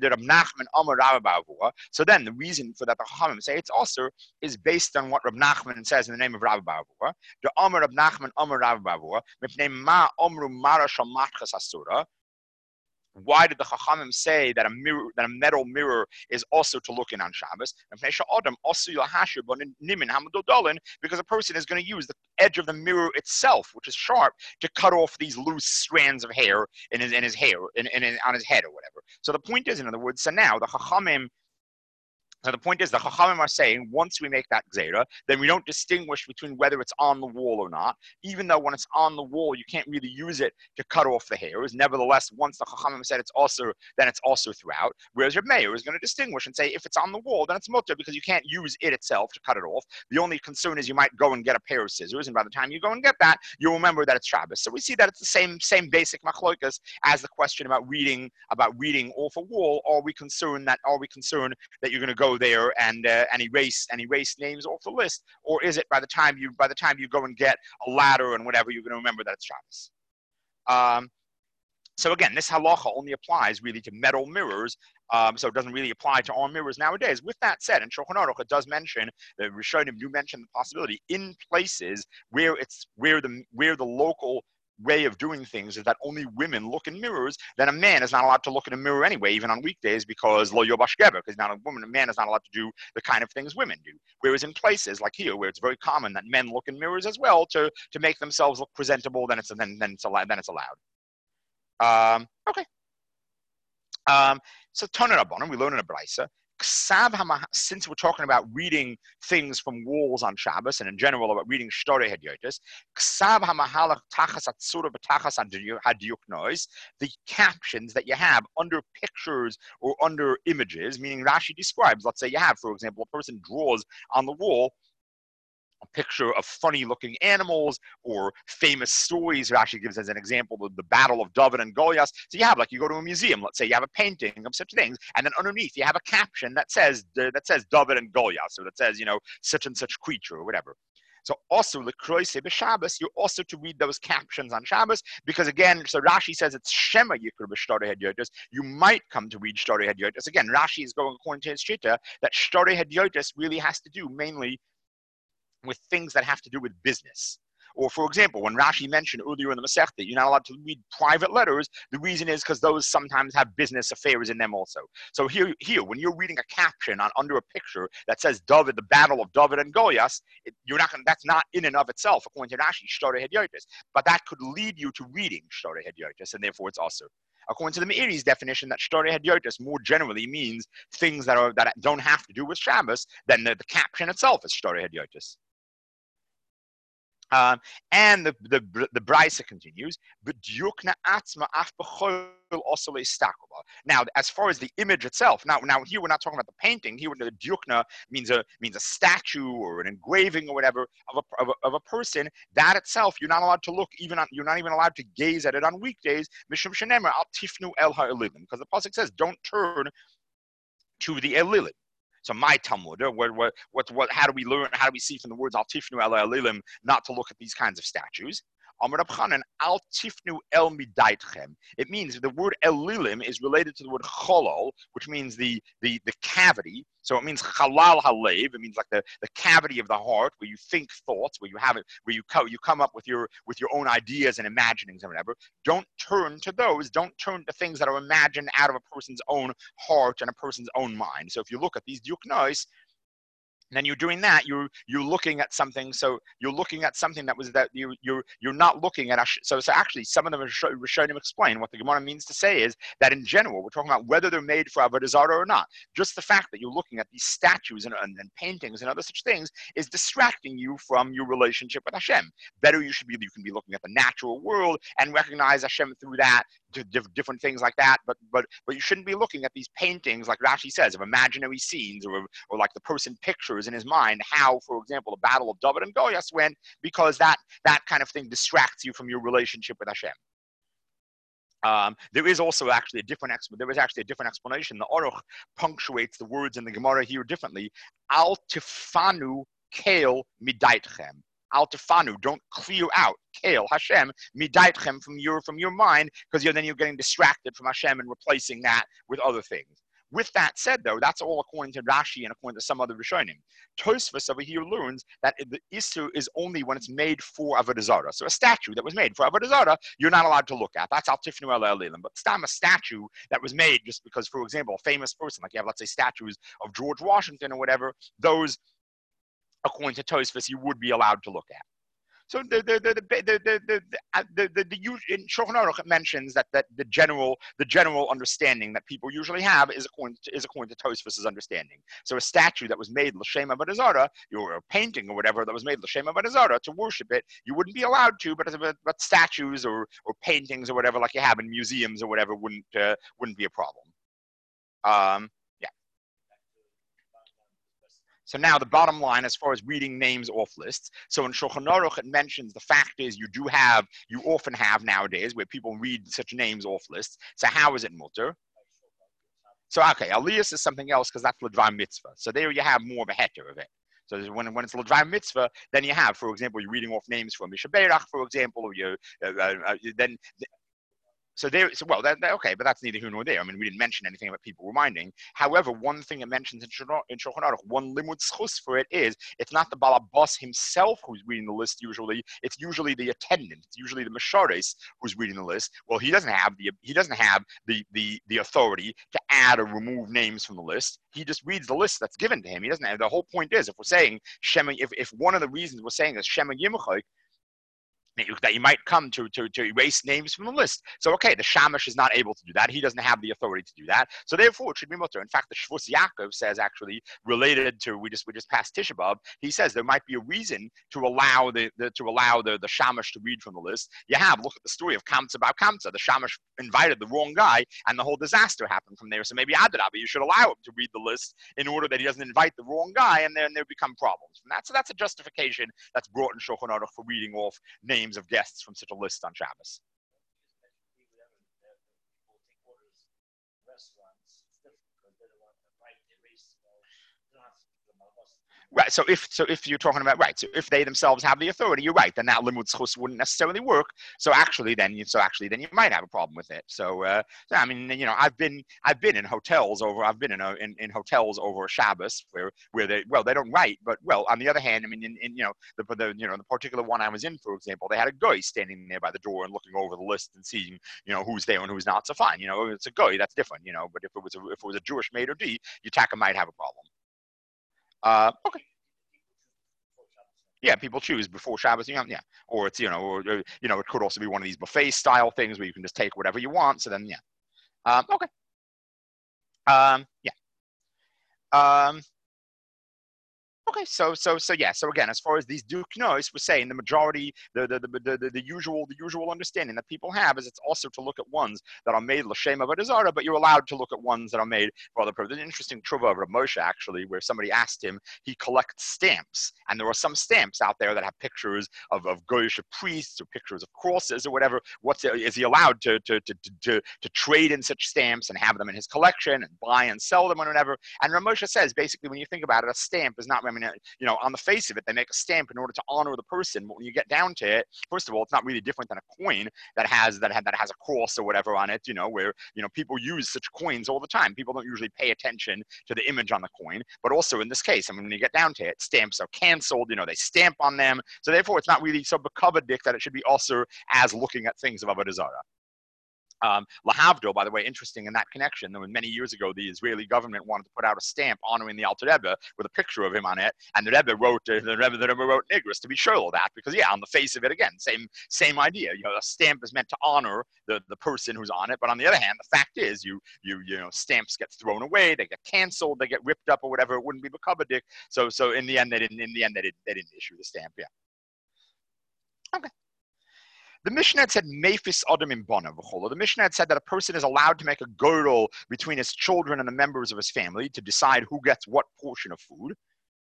then the reason for that the Chachamim say it's also is based on what Rab Nachman says in the name of Rabbi Bavua. The Amar Rab Nachman Amar Rabbi Bavua, ma omru mara shal matchas asura. Why did the Chachamim say that a metal mirror is also to look in on Shabbos? Because a person is going to use the edge of the mirror itself, which is sharp, to cut off these loose strands of hair on his head or whatever. So the point is, in other words, so now the Chachamim, So the point is, the Chachamim are saying, once we make that Gzeira, then we don't distinguish between whether it's on the wall or not, even though when it's on the wall, you can't really use it to cut off the hairs. Nevertheless, once the Chachamim said it's also, then it's also throughout. Whereas your Meir is going to distinguish and say, if it's on the wall, then it's mutter, because you can't use it itself to cut it off. The only concern is you might go and get a pair of scissors, and by the time you go and get that, you'll remember that it's Shabbos. So we see that it's the same basic machlokas as the question about reading off a wall. Are we concerned that you're going to go there and erase names off the list, or is it by the time you go and get a ladder and whatever, you're going to remember that it's Shabbos? So again, this halacha only applies really to metal mirrors, so it doesn't really apply to our mirrors nowadays. With that said, in Shulchan Aruch it does mention, the Rishonim do mention the possibility in places where the local way of doing things is that only women look in mirrors, then a man is not allowed to look in a mirror anyway, even on weekdays, because lo yobash geber, because not a man is not allowed to do the kind of things women do. Whereas in places like here, where it's very common that men look in mirrors as well to make themselves look presentable, then it's allowed. Okay. So Tana Rabbanan, we learn in a Braisa, since we're talking about reading things from walls on Shabbos, and in general about reading Shtorei Hadyotis, the captions that you have under pictures or under images, meaning Rashi describes, let's say you have, for example, a person draws on the wall a picture of funny-looking animals or famous stories. Rashi gives as an example the Battle of David and Goliath. So you have, like, you go to a museum, let's say you have a painting of such things, and then underneath you have a caption that says David and Goliath, so that says, such and such creature or whatever. So also the Kroise b'Shabbos, you're also to read those captions on Shabbos, because again, so Rashi says it's Shema Yikr b'Shtorei Hadyotis. You might come to read Shtorei Hadyotis. Again, Rashi is going according to his shita that Shtorei Hadyotis really has to do mainly with things that have to do with business. Or, for example, when Rashi mentioned earlier in the Masechta, you're not allowed to read private letters, the reason is because those sometimes have business affairs in them also. So here, when you're reading a caption under a picture that says David, the Battle of David and Goliath, that's not in and of itself, according to Rashi, Shtorei Hadyotis. But that could lead you to reading Shtorei Hadyotis, and therefore it's also. According to the Meiri's definition, that Shtorei Hadyotis more generally means things that don't have to do with Shabbos, then the caption itself is Shtorei Hadyotis. And the Braisa continues, now, as far as the image itself, now here we're not talking about the painting. Here, the Dyukna means a statue or an engraving or whatever of a person. That itself, you're not allowed to look. You're not even allowed to gaze at it on weekdays. Mishum shenemer al tifnu el ha'elilim, because the pasuk says, "Don't turn to the elilim." So my Talmud, how do we learn? How do we see from the words Al Tifnu El Elilim not to look at these kinds of statues? Amar Rab Chanan, Al Tifnu El Midaitchem. It means the word Elilim is related to the word Cholol, which means the cavity. So it means Chalal Halev. It means like the cavity of the heart, where you think thoughts, where you have it, where you come up with your own ideas and imaginings and whatever. Don't turn to those. Don't turn to things that are imagined out of a person's own heart and a person's own mind. So if you look at these Dyuknois, then you're doing that. You're looking at something. So you're looking at something that you're not looking at. So actually, some of them Rishonim explain what the Gemara means to say is that in general, we're talking about whether they're made for avodah zarah or not. Just the fact that you're looking at these statues and paintings and other such things is distracting you from your relationship with Hashem. Better you can be looking at the natural world and recognize Hashem through that. Different things like that, but you shouldn't be looking at these paintings, like Rashi says, of imaginary scenes or like the person pictures in his mind how, for example, the Battle of David and Goliath went, because that kind of thing distracts you from your relationship with Hashem. There is actually a different explanation. The Aruch punctuates the words in the Gemara here differently. Al tifanu kale midaitchem. Al tefanu, don't clear out, kale, Hashem, midaitchem, from your mind, because then you're getting distracted from Hashem and replacing that with other things. With that said, though, that's all according to Rashi and according to some other Rishonim. Tosfos over here learns that the Isur is only when it's made for avodah zarah. So a statue that was made for avodah zarah, you're not allowed to look at. That's al tifnu el elilim. But stam, a statue that was made just because, for example, a famous person, like you have, let's say, statues of George Washington or whatever, those, according to Tosfos, you would be allowed to look at. So in Shulchan Aruch it mentions that the general understanding that people usually have is according to Tosfos's understanding. So a statue that was made l'shem avodah zarah, or a painting or whatever that was made l'shem avodah zarah, to worship it, you wouldn't be allowed to, but statues or paintings or whatever like you have in museums or whatever wouldn't be a problem. Yeah. So now the bottom line, as far as reading names off lists. So in Shulchan Aruch, it mentions the fact is you often have nowadays where people read such names off lists. So how is it mutter? So okay, Aliyas is something else because that's L'dvar mitzvah. So there you have more of a heter of it. So when it's L'dvar mitzvah, then you have, for example, you're reading off names from Misha Beirach, for example, or then. So okay, but that's neither here nor there. I mean, we didn't mention anything about people reminding. However, one thing it mentions in Shulchan Aruch, one limud schus for it is, it's not the balabas himself who's reading the list usually. It's usually the attendant. It's usually the meshares who's reading the list. Well, he doesn't have the authority to add or remove names from the list. He just reads the list that's given to him. He doesn't have. The whole point is, if we're saying Shema, if one of the reasons we're saying is Shema Yimchai, that you might come to erase names from the list. So, okay, the Shamash is not able to do that. He doesn't have the authority to do that. So, therefore, it should be mutter. In fact, the Shvus Yaakov says, actually, related to, we just passed Tisha B'Av, he says there might be a reason to allow the Shamash to read from the list. Look at the story of Kamsa Bar Kamsa. The Shamash invited the wrong guy, and the whole disaster happened from there. So, maybe Adrabah, you should allow him to read the list in order that he doesn't invite the wrong guy, and then there become problems from that. So, that's a justification that's brought in Shulchan Aruch for reading off names of guests from such a list on Shabbos. Right. So if you're talking about so if they themselves have the authority, you're right. Then that limud schus wouldn't necessarily work. So actually, then you might have a problem with it. So I mean, I've been in hotels over. I've been in hotels over Shabbos where they don't write, but on the other hand, I mean, the particular one I was in, for example, they had a guy standing there by the door and looking over the list and seeing who's there and who's not. So fine, it's a guy, that's different, But if it was a Jewish maid or D, Yutaka might have a problem. Okay. Yeah, people choose before Shabbos, or it's it could also be one of these buffet style things where you can just take whatever you want. So then, okay. Okay, so yeah. So again, as far as these duknos, we're saying the majority, the usual understanding that people have is it's also to look at ones that are made l'shem avodah zarah, but you're allowed to look at ones that are made for other purposes. There's an interesting tshuva of Rav Moshe actually, where somebody asked him, he collects stamps, and there are some stamps out there that have pictures of goyish priests or pictures of crosses or whatever. Is he allowed to trade in such stamps and have them in his collection and buy and sell them or whatever? And Rav Moshe says basically, when you think about it, a stamp is not. I mean, on the face of it, they make a stamp in order to honor the person. But when you get down to it, first of all, it's not really different than a coin that has a cross or whatever on it. Where people use such coins all the time. People don't usually pay attention to the image on the coin. But also in this case, I mean, when you get down to it, stamps are canceled. They stamp on them. So therefore, it's not really so b'kavadik that it should be also as looking at things of avodah zarah. Lahavdil, by the way, interesting in that connection, that many years ago, the Israeli government wanted to put out a stamp honoring the Alter Rebbe with a picture of him on it, and the Rebbe wrote Nigris to be sure of that, because on the face of it, again, same idea. A stamp is meant to honor the person who's on it, but on the other hand, the fact is, stamps get thrown away, they get canceled, they get ripped up or whatever. It wouldn't be b'kavadik. So in the end, they didn't issue the stamp. Yeah. Okay. The Mishnah had said, Mephis Adam in Bona. The Mishnah had said that a person is allowed to make a girdle between his children and the members of his family to decide who gets what portion of food.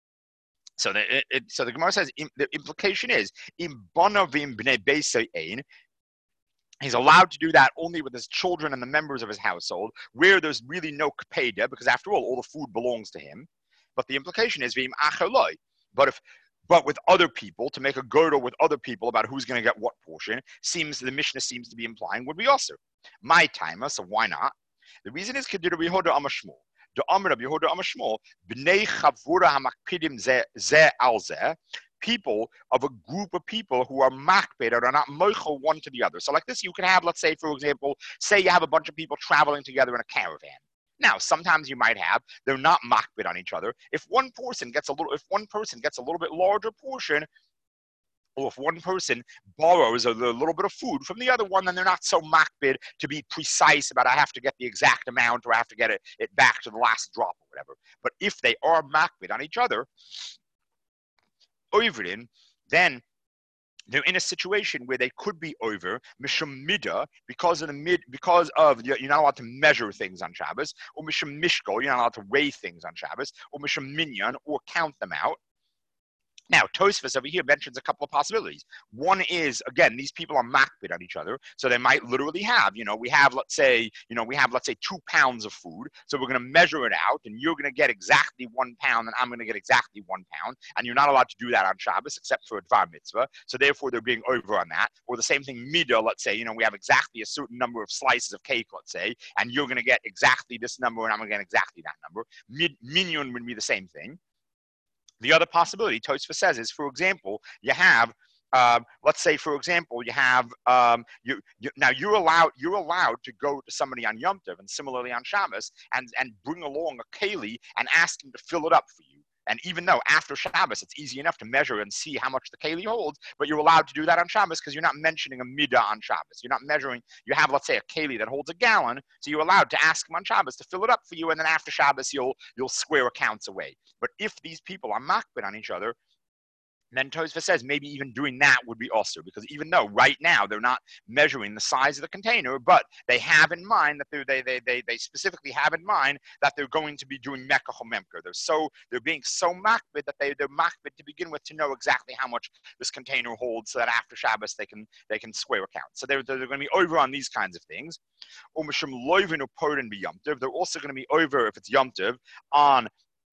So the Gemara says the implication is, Im Bona v'im bnei beisei ein. He's allowed to do that only with his children and the members of his household, where there's really no kapeda, because after all the food belongs to him. But the implication is, v'im achaloi. But with other people, to make a girdle with other people about who's going to get what portion, the Mishnah seems to be implying would be also. My timer, so why not? The reason is Kedir Rabbi Yehuda Amar Shmuel. The Amar Rabbi Yehuda Amar Shmuel, Bnei Chavura Hamakpidim Zeh Al Zeh, people of a group of people who are makpid or are not moichel one to the other. So like this, you can have, let's say, for example, you have a bunch of people traveling together in a caravan. Now, sometimes you might have, they're not makbid on each other. If one person gets a little bit larger portion, or if one person borrows a little bit of food from the other one, then they're not so makbid to be precise about I have to get the exact amount or I have to get it back to the last drop or whatever. But if they are makbid on each other, overin, then they're in a situation where they could be over mishum mida because of you're not allowed to measure things on Shabbos, or mishum mishkol, you're not allowed to weigh things on Shabbos, or mishum minyan, or count them out. Now, Tosfos over here mentions a couple of possibilities. One is, again, these people are makbid on each other, so they might literally have, we have, let's say 2 pounds of food, so we're going to measure it out, and you're going to get exactly 1 pound, and I'm going to get exactly 1 pound, and you're not allowed to do that on Shabbos except for a Dvar Mitzvah, so therefore they're being over on that. Or the same thing, midah, let's say, we have exactly a certain number of slices of cake, let's say, and you're going to get exactly this number, and I'm going to get exactly that number. Minyan would be the same thing. The other possibility, Tosfos says, is, for example, you have, let's say, for example, you have, now you're allowed to go to somebody on Yom Tov and similarly on Shabbos and bring along a keli and ask him to fill it up for you. And even though after Shabbos, it's easy enough to measure and see how much the keli holds, but you're allowed to do that on Shabbos because you're not mentioning a midah on Shabbos. You're not measuring, you have, let's say, a keli that holds a gallon, so you're allowed to ask him on Shabbos to fill it up for you, and then after Shabbos, you'll square accounts away. But if these people are makbid on each other, then Tosfos says maybe even doing that would be also, because even though right now they're not measuring the size of the container, but they have in mind that they specifically have in mind that they're going to be doing mekach or memker. They're being so makbid that they're makbid to begin with to know exactly how much this container holds, so that after Shabbos they can square accounts. So they're going to be over on these kinds of things. They're also going to be over, if it's Yom Tov, on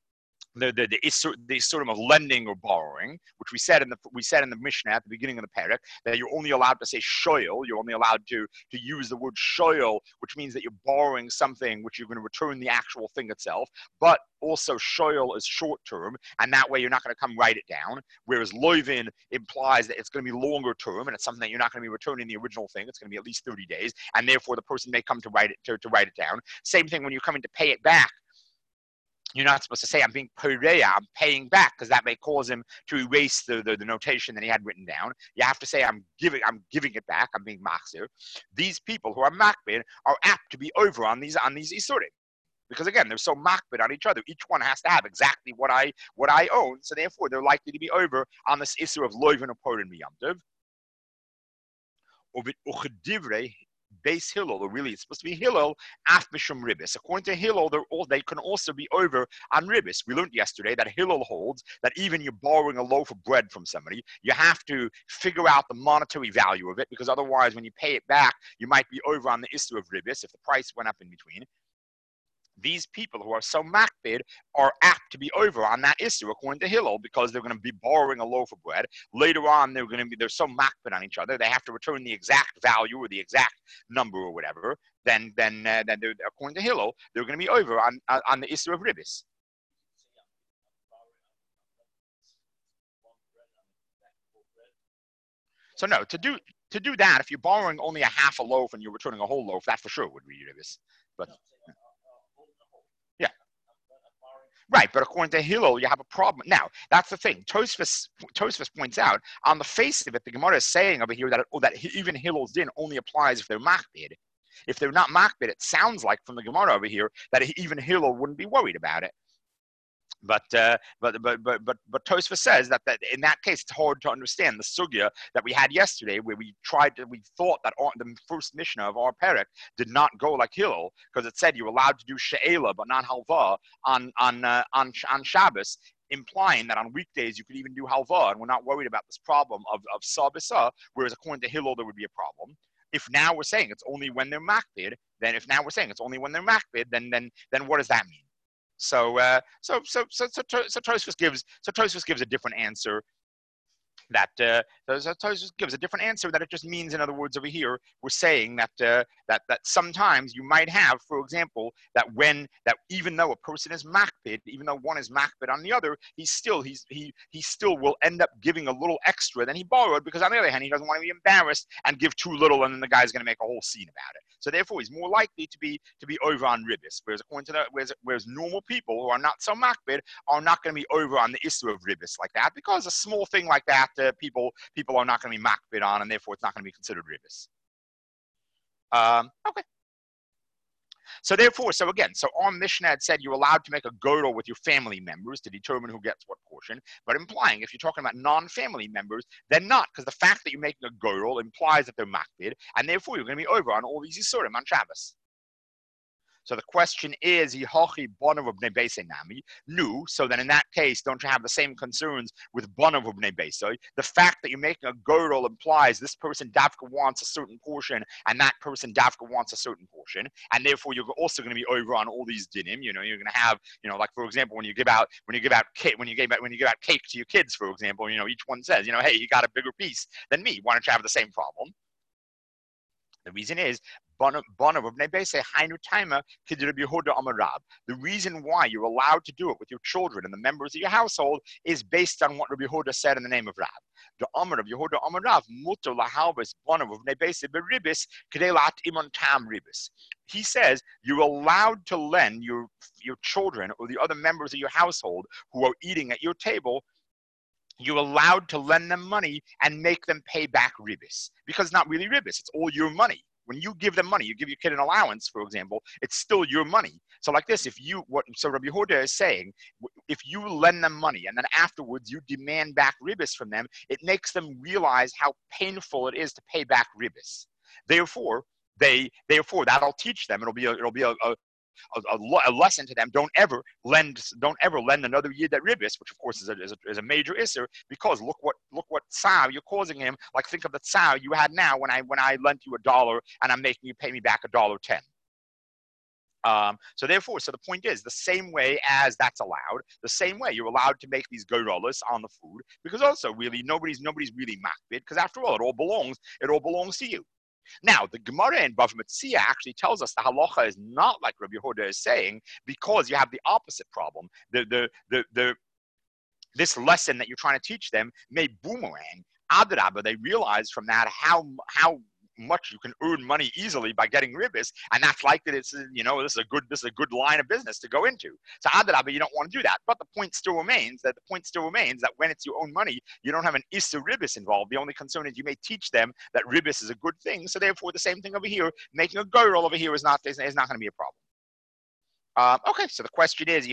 the sort of lending or borrowing, which we said in the Mishnah at the beginning of the parak, that you're only allowed to say shoyel, you're only allowed to use the word shoyel, which means that you're borrowing something which you're going to return the actual thing itself, but also shoyel is short term, and that way you're not going to come write it down, whereas loivin implies that it's going to be longer term, and it's something that you're not going to be returning the original thing, it's going to be at least 30 days, and therefore the person may come to write it down. Same thing when you're coming to pay it back. You're not supposed to say, I'm being pereya, I'm paying back, because that may cause him to erase the notation that he had written down. You have to say, I'm giving it back, I'm being machzir. These people who are makbid are apt to be over on these isurim. Because again, they're so makbid on each other. Each one has to have exactly what I own, so therefore they're likely to be over on this issue of loivin or porin miyamtiv. Base Hillel, or really it's supposed to be Hillel, af mishum ribis. According to Hillel, they can also be over on ribis. We learned yesterday that Hillel holds that even you're borrowing a loaf of bread from somebody, you have to figure out the monetary value of it, because otherwise when you pay it back, you might be over on the issue of ribis if the price went up in between. These people who are so makbid are apt to be over on that issue, according to Hillel, because they're going to be borrowing a loaf of bread. Later on, they're so makbid on each other, they have to return the exact value or the exact number or whatever. Then according to Hillel, they're going to be over on the issue of ribis. So no, to do that, if you're borrowing only a half a loaf and you're returning a whole loaf, that for sure would be ribis. But right, but according to Hillel, you have a problem. Now, that's the thing. Tosfos points out, on the face of it, the Gemara is saying over here that even Hillel's din only applies if they're makbid. If they're not makbid, it sounds like from the Gemara over here that even Hillel wouldn't be worried about it. But Tosfos says that in that case it's hard to understand the sugya that we had yesterday, where we thought that the first Mishnah of our parak did not go like Hillel, because it said you're allowed to do she'ela but not halva on Shabbos, implying that on weekdays you could even do halva, and we're not worried about this problem of sabisa, whereas according to Hillel there would be a problem. If now we're saying it's only when they're makbid, then what does that mean? So Tosfos gives a different answer. That Tosfos gives a different answer, that it just means, in other words, over here we're saying that sometimes you might have, for example, that even though a person is makbid, even though one is makbid on the other, he still will end up giving a little extra than he borrowed, because on the other hand he doesn't want to be embarrassed and give too little, and then the guy's going to make a whole scene about it. So therefore he's more likely to be over on ribis, whereas normal people who are not so makbid are not going to be over on the issue of ribis like that, because a small thing like that people are not going to be makbid on, and therefore it's not going to be considered ribis. Okay. So therefore, so our Mishnah had said you're allowed to make a godel with your family members to determine who gets what portion, but implying if you're talking about non-family members, then not, because the fact that you're making a godel implies that they're makbid, and therefore you're going to be over on all these yisurim on Shabbos. So the question is, no, so then in that case, don't you have the same concerns with Bonav Ubnei Beisai? The fact that you're making a girdle implies this person Davka wants a certain portion, and that person Davka wants a certain portion, and therefore you're also going to be over on all these dinim. You're going to have, like for example, when you give out cake to your kids, for example, each one says, hey, you got a bigger piece than me. Why don't you have the same problem? The reason is, the reason why you're allowed to do it with your children and the members of your household is based on what Rabbi Yehuda said in the name of Rab. The Amar of Yehuda Amar Rav, mutter lahalbis bonav of nebese beribis kedelat iman tam ribis. He says you're allowed to lend your children or the other members of your household who are eating at your table. You're allowed to lend them money and make them pay back ribis, because it's not really ribis, it's all your money. When you give them money, you give your kid an allowance, for example, it's still your money. So like this, so Rabbi Yehuda is saying, if you lend them money and then afterwards you demand back ribis from them, it makes them realize how painful it is to pay back ribis. Therefore, that'll teach them. It'll be a lesson to them. Don't ever lend another yid at ribis, which of course is a major isser, because look what tzar you're causing him. Like think of the tzar you had now when I lent you $1 and I'm making you pay me back $1.10. So the point is, the same way as that's allowed, the same way you're allowed to make these goralas on the food, because also really nobody's really makbid, because after all, it all belongs to you. Now, the Gemara in Bava Metzia actually tells us the halacha is not like Rabbi Yehuda is saying, because you have the opposite problem. This lesson that you're trying to teach them may boomerang. Adrabah, they realize from that how much you can earn money easily by getting ribis, and that's like that. This is a good line of business to go into. So adrabah, you don't want to do that. But the point still remains that when it's your own money, you don't have an issa ribis involved. The only concern is you may teach them that ribis is a good thing. So therefore, the same thing over here, making a girl over here is not going to be a problem. Okay, so the question is,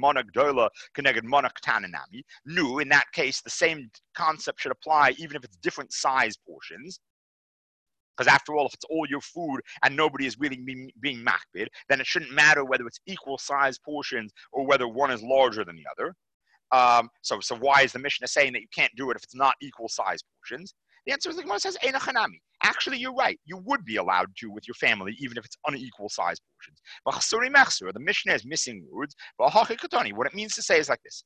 no, in that case, the same concept should apply even if it's different size portions. Because after all, if it's all your food and nobody is really being makbid, then it shouldn't matter whether it's equal size portions or whether one is larger than the other. So why is the Mishnah saying that you can't do it if it's not equal size portions? The answer is the Gemara says, Einachanami. Actually, you're right. You would be allowed to with your family, even if it's unequal size portions. But Chasuri Mechsur, the Mishnah is missing words. But what it means to say is like this.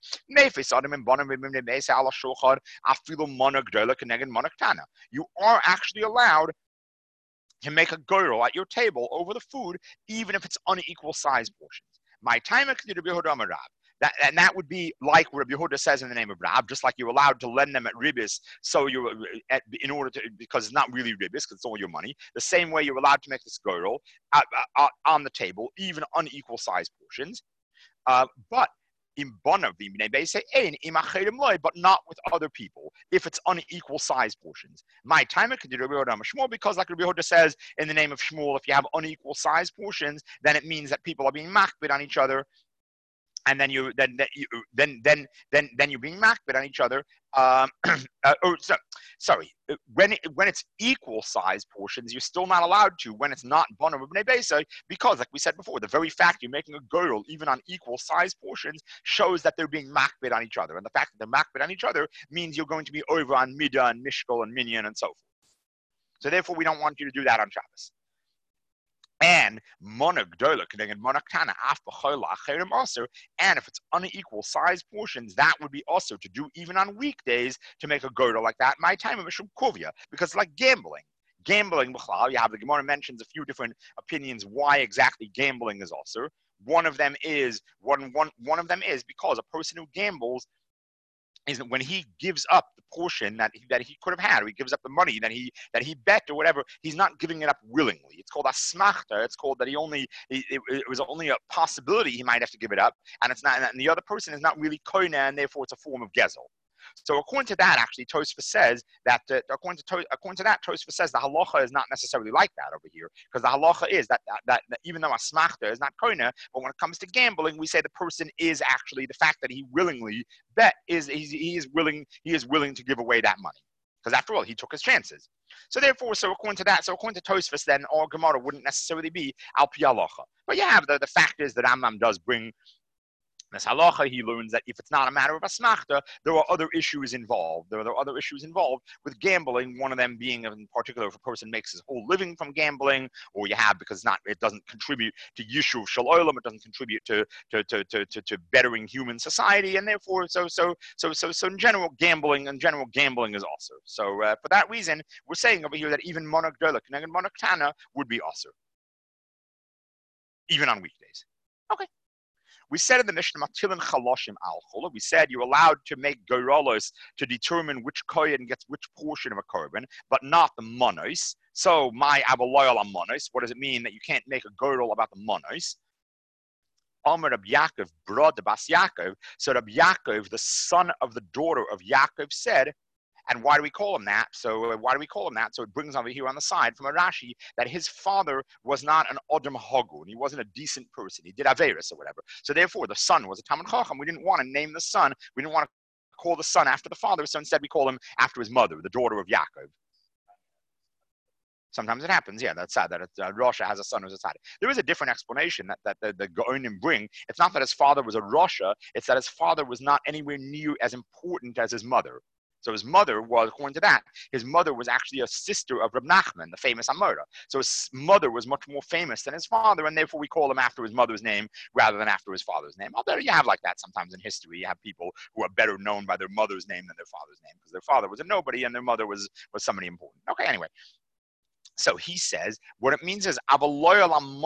You are actually allowed to make a girdle at your table over the food, even if it's unequal size portions. My time that would be like what Rabbi Yehuda says in the name of Rab, just like you're allowed to lend them at ribis, so because it's not really ribis, because it's all your money. The same way you're allowed to make this girdle on the table, even unequal size portions. But but not with other people if it's unequal size portions. My time because like Rabbi Yehuda says in the name of Shmuel, if you have unequal size portions, then it means that people are being makbid on each other, and then you're being makbid on each other. When it's equal size portions, you're still not allowed to when it's not Bonav B'nei Beisai, because, like we said before, the very fact you're making a girdle even on equal size portions shows that they're being makbid on each other, and the fact that they're makbid on each other means you're going to be over on midah and mishkol and minyan and so forth. So therefore, we don't want you to do that on Shabbos. And and if it's unequal size portions, that would be also to do even on weekdays to make a girdle like that. My time of Mishum Kuvia, because it's like gambling. Gambling, you have the Gemara mentions a few different opinions why exactly gambling is also. One of them is because a person who gambles is that when he gives up the portion that he could have had, or he gives up the money that he bet or whatever, he's not giving it up willingly. It's called asmachta. It's called that it was only a possibility he might have to give it up, and it's not. And the other person is not really koina, and therefore it's a form of gezel. So according to that, actually, Tosfos says that according to that, Tosfos says the halacha is not necessarily like that over here, because the halacha is that even though asmachta is not koina, but when it comes to gambling, we say the person is actually the fact that he willingly bet is he is willing to give away that money, because after all, he took his chances. So therefore, according to Tosfos, then all Gemara wouldn't necessarily be al pi halacha. But you have the fact is that Rambam does bring this halacha. He learns that if it's not a matter of asmachta, there are other issues involved. There are other issues involved with gambling. One of them being, in particular, if a person makes his whole living from gambling, or you have because it doesn't contribute to yishuv shel olam, it doesn't contribute to bettering human society, and therefore, so in general, gambling is also. So for that reason, we're saying over here that even monarch dola connected monarch tana would be also, even on weekdays. Okay. We said in the Mishnah, Matilin Chaloshim Al Chola, we said you're allowed to make goralos to determine which kohen gets which portion of a korban, but not the monos. So, my abaloyal on monos, what does it mean that you can't make a goral about the monos? Amar Rab Yaakov, Brod Bas Yaakov. So Rab Yaakov, the son of the daughter of Yaakov, said, and why do we call him that? So it brings over here on the side from a Rashi that his father was not an Odom Hagun. He wasn't a decent person. He did Averis or whatever. So therefore, the son was a Talmid Chacham. We didn't want to name the son. We didn't want to call the son after the father. So instead, we call him after his mother, the daughter of Yaakov. Sometimes it happens. Yeah, that's sad that Rasha has a son who's a tzaddik. There is a different explanation that the Gaonim bring. It's not that his father was a Rasha. It's that his father was not anywhere near as important as his mother. So his mother was, according to that, his mother was actually a sister of Reb Nachman, the famous Amora. So his mother was much more famous than his father, and therefore we call him after his mother's name rather than after his father's name. Although you have like that sometimes in history. You have people who are better known by their mother's name than their father's name, because their father was a nobody and their mother was somebody important. Okay, anyway. So he says, what it means is, what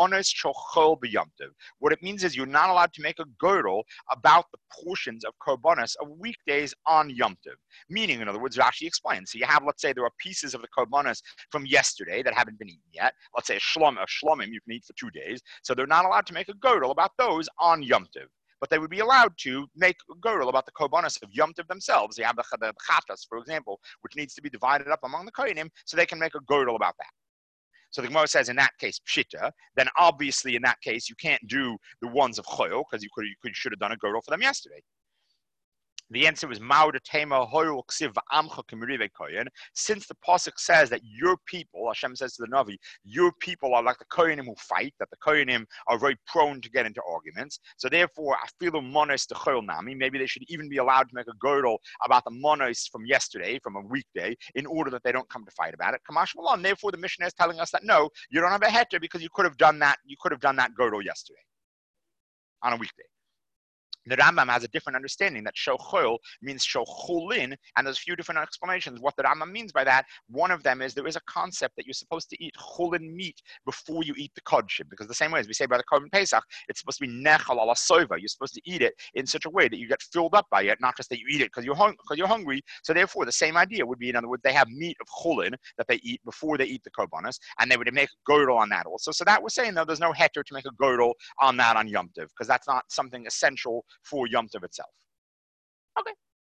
it means is you're not allowed to make a girdle about the portions of korbanos of weekdays on Yom Tov. Meaning, in other words, Rashi explains. So you have, let's say, there are pieces of the korbanos from yesterday that haven't been eaten yet. Let's say a shlomim you can eat for 2 days. So they're not allowed to make a girdle about those on Yom Tov. But they would be allowed to make a girdle about the korbanos of Yom Tov themselves. You have the chatas, for example, which needs to be divided up among the kohanim, so they can make a girdle about that. So the Gemara says in that case, pshita, then obviously in that case, you can't do the ones of choil, because you should have done a girdle for them yesterday. The answer was Mauda Tema Hoyul Ksiv Amcha Kimrive Kohen. Since the Pasuk says that your people, Hashem says to the Navi, your people are like the Kohenim who fight, that the Kohenim are very prone to get into arguments. So therefore, Afilu Monos to Choil Nami, maybe they should even be allowed to make a girdle about the Monos from yesterday, from a weekday, in order that they don't come to fight about it. Kamash Malan, therefore the Mishnah is telling us that no, you don't have a heter because you could have done that girdle yesterday on a weekday. The Rambam has a different understanding that shochol means shochulin, and there's a few different explanations what the Rambam means by that. One of them is there is a concept that you're supposed to eat chulin meat before you eat the kodshim, because the same way as we say by the Korban Pesach, it's supposed to be nechal ala sova. You're supposed to eat it in such a way that you get filled up by it, not just that you eat it because you're hungry. So therefore, the same idea would be, in other words, they have meat of chulin that they eat before they eat the korbanos, and they would make a girdle on that also. So that was saying, though, there's no heter to make a girdle on that on Yom Tov, because that's not something essential for Yom Tov itself. Okay.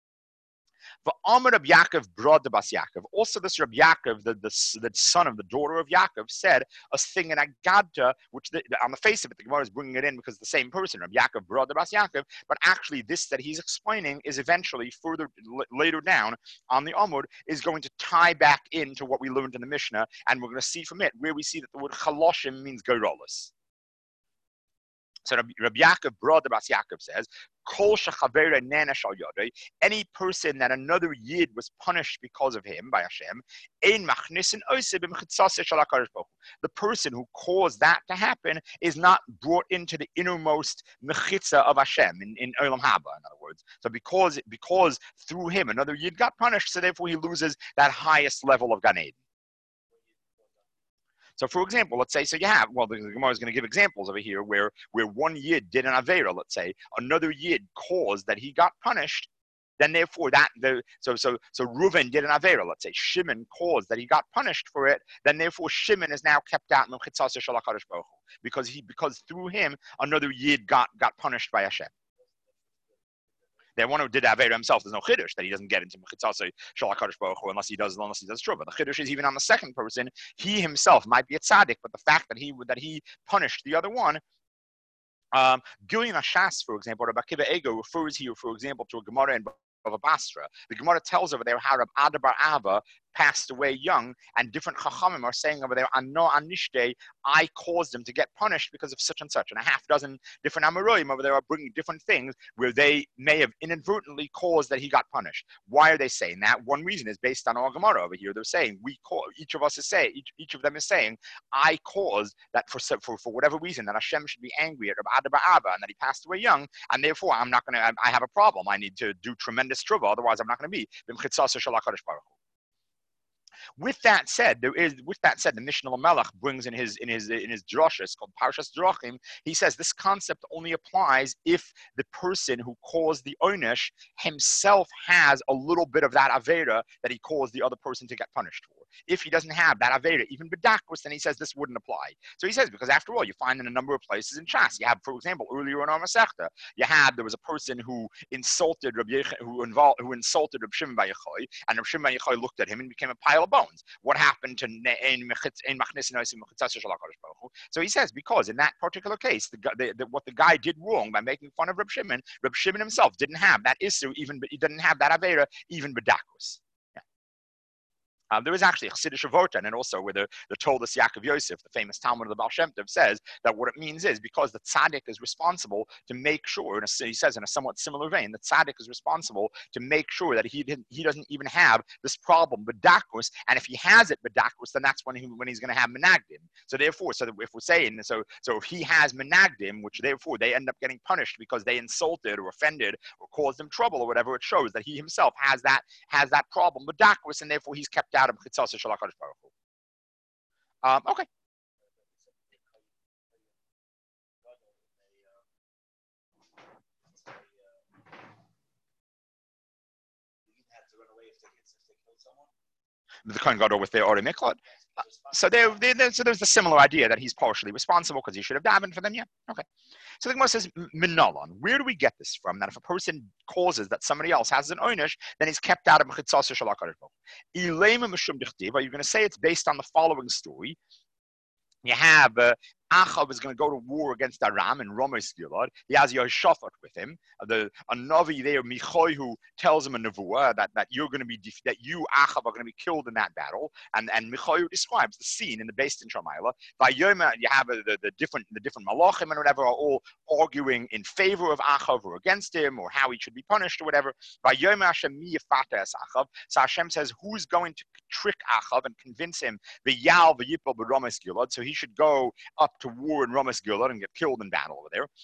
Amar Rab Yaakov, Brod Bas Yaakov. Also, this Rab Yaakov, the son of the daughter of Yaakov, said a thing in Agadta, which on the face of it, the Gemara is bringing it in because it's the same person, Rab Yaakov, Brod Bas Yaakov. But actually, this that he's explaining is eventually later down on the Amud is going to tie back into what we learned in the Mishnah, and we're going to see from it where we see that the word chaloshim means goralos. So Rabbi Yaakov, Brod Bas Yaakov says, Kol shechavera nenesh al yodei, any person that another yid was punished because of him by Hashem, ein machnisin oseh b'mechitzaseh shel HaKadosh Baruch Hu. The person who caused that to happen is not brought into the innermost mechitza of Hashem in Olam Haba, in other words. So because through him another yid got punished, so therefore he loses that highest level of Gan Eden. So, for example, let's say, so you have, well, the Gemara is going to give examples over here where one yid did an avera, let's say, another yid caused that he got punished, then therefore so Reuven did an avera, let's say, Shimon caused that he got punished for it, then therefore Shimon is now kept out of Chitzaseh Shel HaKadosh Baruch Hu, because through him another yid got punished by Hashem. The one who did Avera himself, there's no chiddush that he doesn't get into Mechitzasei Shel HaKadosh Baruch Hu unless he does Tshuva. The chiddush is even on the second person, he himself might be a tzaddik, but the fact that he punished the other one. Gilyon Ashas, for example, Rabbi Akiva Ego refers here, for example, to a Gemara in Bava Basra. The Gemara tells over there how Rabbi Ada bar Ava passed away young, and different chachamim are saying over there, "Ano anishte," I caused them to get punished because of such and such. And a half dozen different Amoraim over there are bringing different things where they may have inadvertently caused that he got punished. Why are they saying that? One reason is based on our Gemara over here. They're saying each of them is saying, I caused that for whatever reason that Hashem should be angry at Rabbi Ada bar Ava and that he passed away young, and therefore I'm not going to. I have a problem. I need to do tremendous truvah, otherwise I'm not going to be. With that said, the Mishnah Lamelech brings in his drashas called Parshas Drachim. He says this concept only applies if the person who caused the onesh himself has a little bit of that avera that he caused the other person to get punished for. If he doesn't have that avera, even bedakus, then he says this wouldn't apply. So he says because after all, you find in a number of places in Shas. You have, for example, earlier in our Masechta, there was a person who insulted Rabbi Shimon bar Yochai, and Rabbi Shimon bar Yochai looked at him and became a pile of bones. What happened to So he says because in that particular case, what the guy did wrong by making fun of Reb Shimon himself didn't have that issue, he didn't have that avera, even bedakus. There is actually a Chassidish Avota, and also where the Toldos Yaakov Yosef, the famous Talmud of the Baal Shem Tov, says that what it means is because the tzaddik is responsible to make sure, he says in a somewhat similar vein, the tzaddik is responsible to make sure that he doesn't even have this problem bedakus, and if he has it bedakus, then that's when he's going to have menagdim. So therefore, if we're saying so if he has menagdim, which therefore they end up getting punished because they insulted or offended or caused them trouble or whatever, it shows that he himself has that problem bedakus, and therefore he's kept out of Chitzasa Shel HaKadosh Baruch Hu. Okay. The Kohen Gadol with their Ori Miklot. So there's a similar idea that he's partially responsible because he should have davened for them. Yeah. Okay. So the Gemara says, Minalan. Where do we get this from? That if a person causes that somebody else has an oynish, then he's kept out of Mechitzasa Shel HaKadosh Baruch Hu. Are you going to say it's based on the following story? You have Achav is going to go to war against Aram and Ramesh Gilad. He has Yehoshaphat with him. A Navi there, Michoi, who tells him a nevuah that you Achav are going to be killed in that battle. And Michoi describes the scene in the Beis Din Shamayla. Vayoma, you have the different malachim and whatever are all arguing in favor of Achav or against him or how he should be punished or whatever. Vayoma Hashem mi yifata es Achav. So Hashem says, who's going to trick Achav and convince him v'yal v'yipol b'Ramesh Gilad, so he should go up to war in Ramesh Gilad and get killed in battle over there.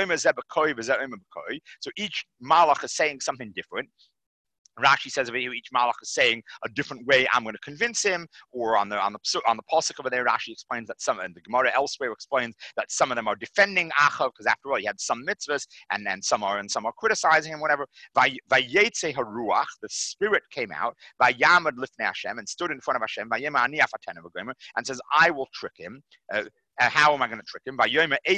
So each malach is saying something different. Rashi says over here each malach is saying a different way I'm going to convince him, or on the pasuk over there Rashi explains that some, and the Gemara elsewhere explains that some of them are defending Achav because after all he had some mitzvahs, and then some are criticizing him, whatever. Vayetze haruach, the spirit came out, vayamad lifnei Hashem, and stood in front of Hashem, vayema ani afatenu v'gomer, and says I will trick him. How am I going to trick him?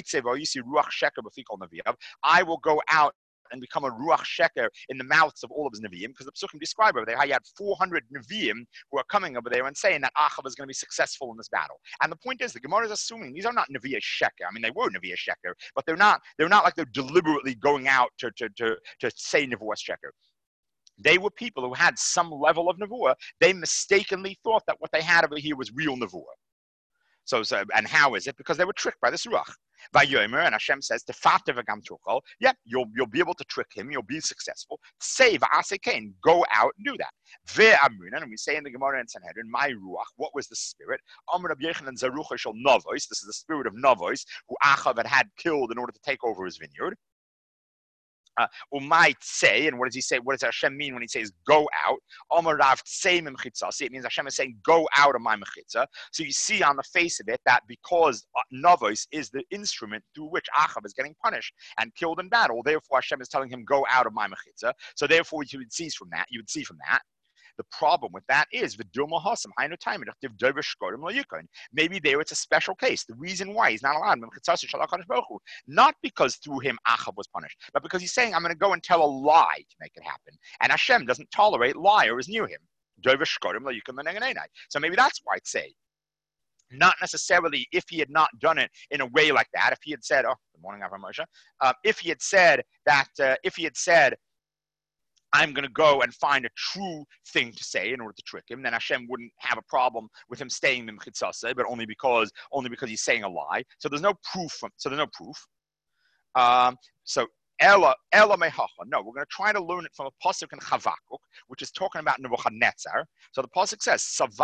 I will go out and become a ruach sheker in the mouths of all of his neviim, because the psukim describe over there how you had 400 neviim who are coming over there and saying that Achav is going to be successful in this battle. And the point is, the Gemara is assuming these are not neviah sheker. I mean, they were neviah sheker, but they're not like they're deliberately going out to say nevuah sheker. They were people who had some level of nevuah. They mistakenly thought that what they had over here was real nevuah. So, and how is it? Because they were tricked by this ruach. Vayomer, and Hashem says, "Tefate v'gam tuchal." Yeah, you'll be able to trick him. You'll be successful. Say v'asekain, go out and do that. Ve'amrinan, and we say in the Gemara and Sanhedrin, my ruach. What was the spirit? Amr Rabbi Yochanan Zarucha shel Navos. This is the spirit of Navos, who Achav had killed in order to take over his vineyard. Might say, and what does he say? What does Hashem mean when he says go out? It means Hashem is saying go out of my mechitza. So you see on the face of it that because Navos is the instrument through which Achav is getting punished and killed in battle, therefore Hashem is telling him go out of my mechitza. So therefore you would see from that. The problem with that is maybe there it's a special case. The reason why he's not allowed, not because through him Achav was punished, but because he's saying, I'm going to go and tell a lie to make it happen. And Hashem doesn't tolerate liars near him. So maybe that's why it's say. Not necessarily if he had not done it in a way like that. If he had said, "Oh, good morning, Avram Moshe," if he had said that, I'm going to go and find a true thing to say in order to trick him, then Hashem wouldn't have a problem with him staying in Mechitzaseh, but only because he's saying a lie. So there's no proof. So Ella mehacha. No, we're going to try to learn it from a pasuk in Chavakuk, which is talking about Nebuchadnezzar. So the pasuk says,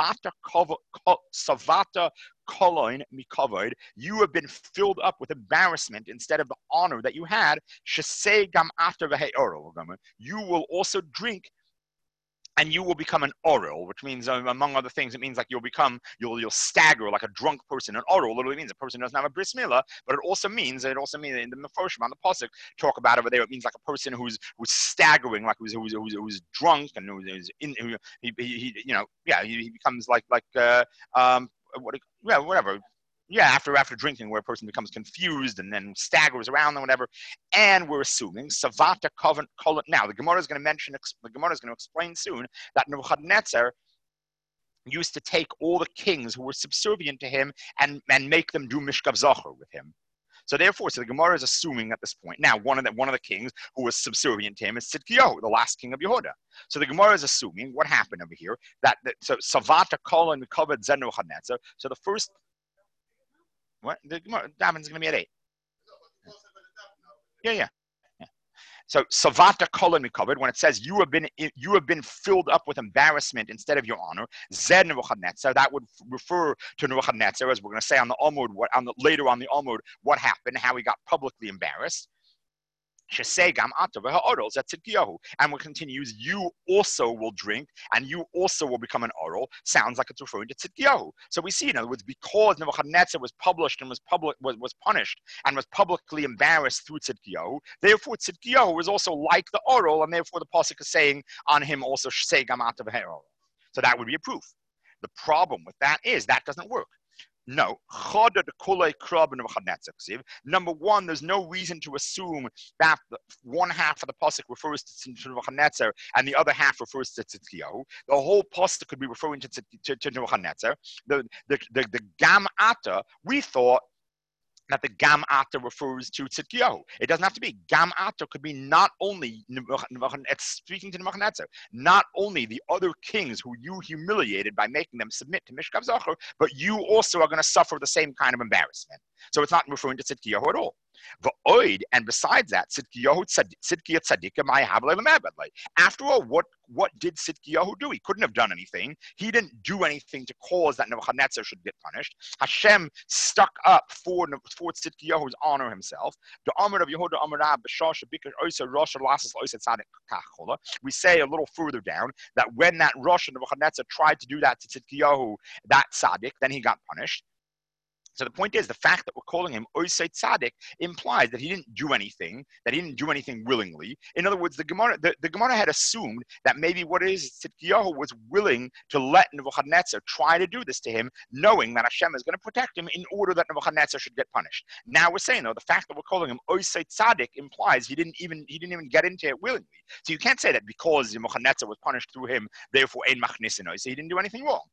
"Savata koloin mikavod." You have been filled up with embarrassment instead of the honor that you had. Shesei gam after v'he'orel. You will also drink. And you will become an orel, which means, among other things, it means like you'll stagger like a drunk person. An orel literally means a person who doesn't have a bris milah, but it also means in the Meforshim on the pasuk talk about over there. It means like a person who's staggering, like who's drunk and he becomes whatever. Yeah, after drinking, where a person becomes confused and then staggers around and whatever. And we're assuming Savata Covenant. Now, the Gemara is going to explain soon that Nebuchadnezzar used to take all the kings who were subservient to him and make them do Mishkav Zachor with him. So therefore, the Gemara is assuming at this point. Now, one of the kings who was subservient to him is Tzidkiyahu, the last king of Yehuda. So the Gemara is assuming what happened over here. So Savata Kol and Mikavad Zen Nebuchadnezzar. So the first. What? The Daven's going to be at 8. Yeah. So Savata Kolon covered when it says you have been filled up with embarrassment instead of your honor. Zed Nebuchadnezzar, that would refer to Nebuchadnezzar, as we're going to say on the Amud, later on the Amud, what happened, how he got publicly embarrassed. And what continues, you also will drink and you also will become an oral. Sounds like it's referring to Tzidkiyahu. So we see, in other words, because Nebuchadnezzar was punished and was publicly embarrassed through Tzidkiyahu, therefore Tzidkiyahu is also like the oral, and therefore the pasuk is saying on him also Shesei Gam Ata V'He'orel. So that would be a proof. The problem with that is that doesn't work. No. Number one, there's no reason to assume that one half of the pasuk refers to Nebuchadnezzar and the other half refers to Tzidkiyahu. The whole pasuk could be referring to Nebuchadnezzar. The Gam Ata, we thought that the Gam Ata refers to Tzidkiyahu. It doesn't have to be. Gam Ata could be not only speaking to Nebuchadnezzar, not only the other kings who you humiliated by making them submit to Mishkav Zachor, but you also are going to suffer the same kind of embarrassment. So it's not referring to Tzidkiyahu at all. And besides that, after all, what did Tzidkiyahu do? He couldn't have done anything. He didn't do anything to cause that Nebuchadnezzar should get punished. Hashem stuck up for Tzidkiyahu's honor himself. We say a little further down that when that Rosh Nebuchadnezzar tried to do that to Tzidkiyahu, that tzaddik, then he got punished. So the point is, the fact that we're calling him Osei Tzaddik implies that he didn't do anything, willingly. In other words, the Gemara had assumed that maybe what it is Tzidkiyahu was willing to let Nebuchadnezzar try to do this to him, knowing that Hashem is going to protect him in order that Nebuchadnezzar should get punished. Now we're saying, though, the fact that we're calling him Osei Tzaddik implies he didn't even get into it willingly. So you can't say that because Nebuchadnezzar was punished through him, therefore ein machnisin, so he didn't do anything wrong.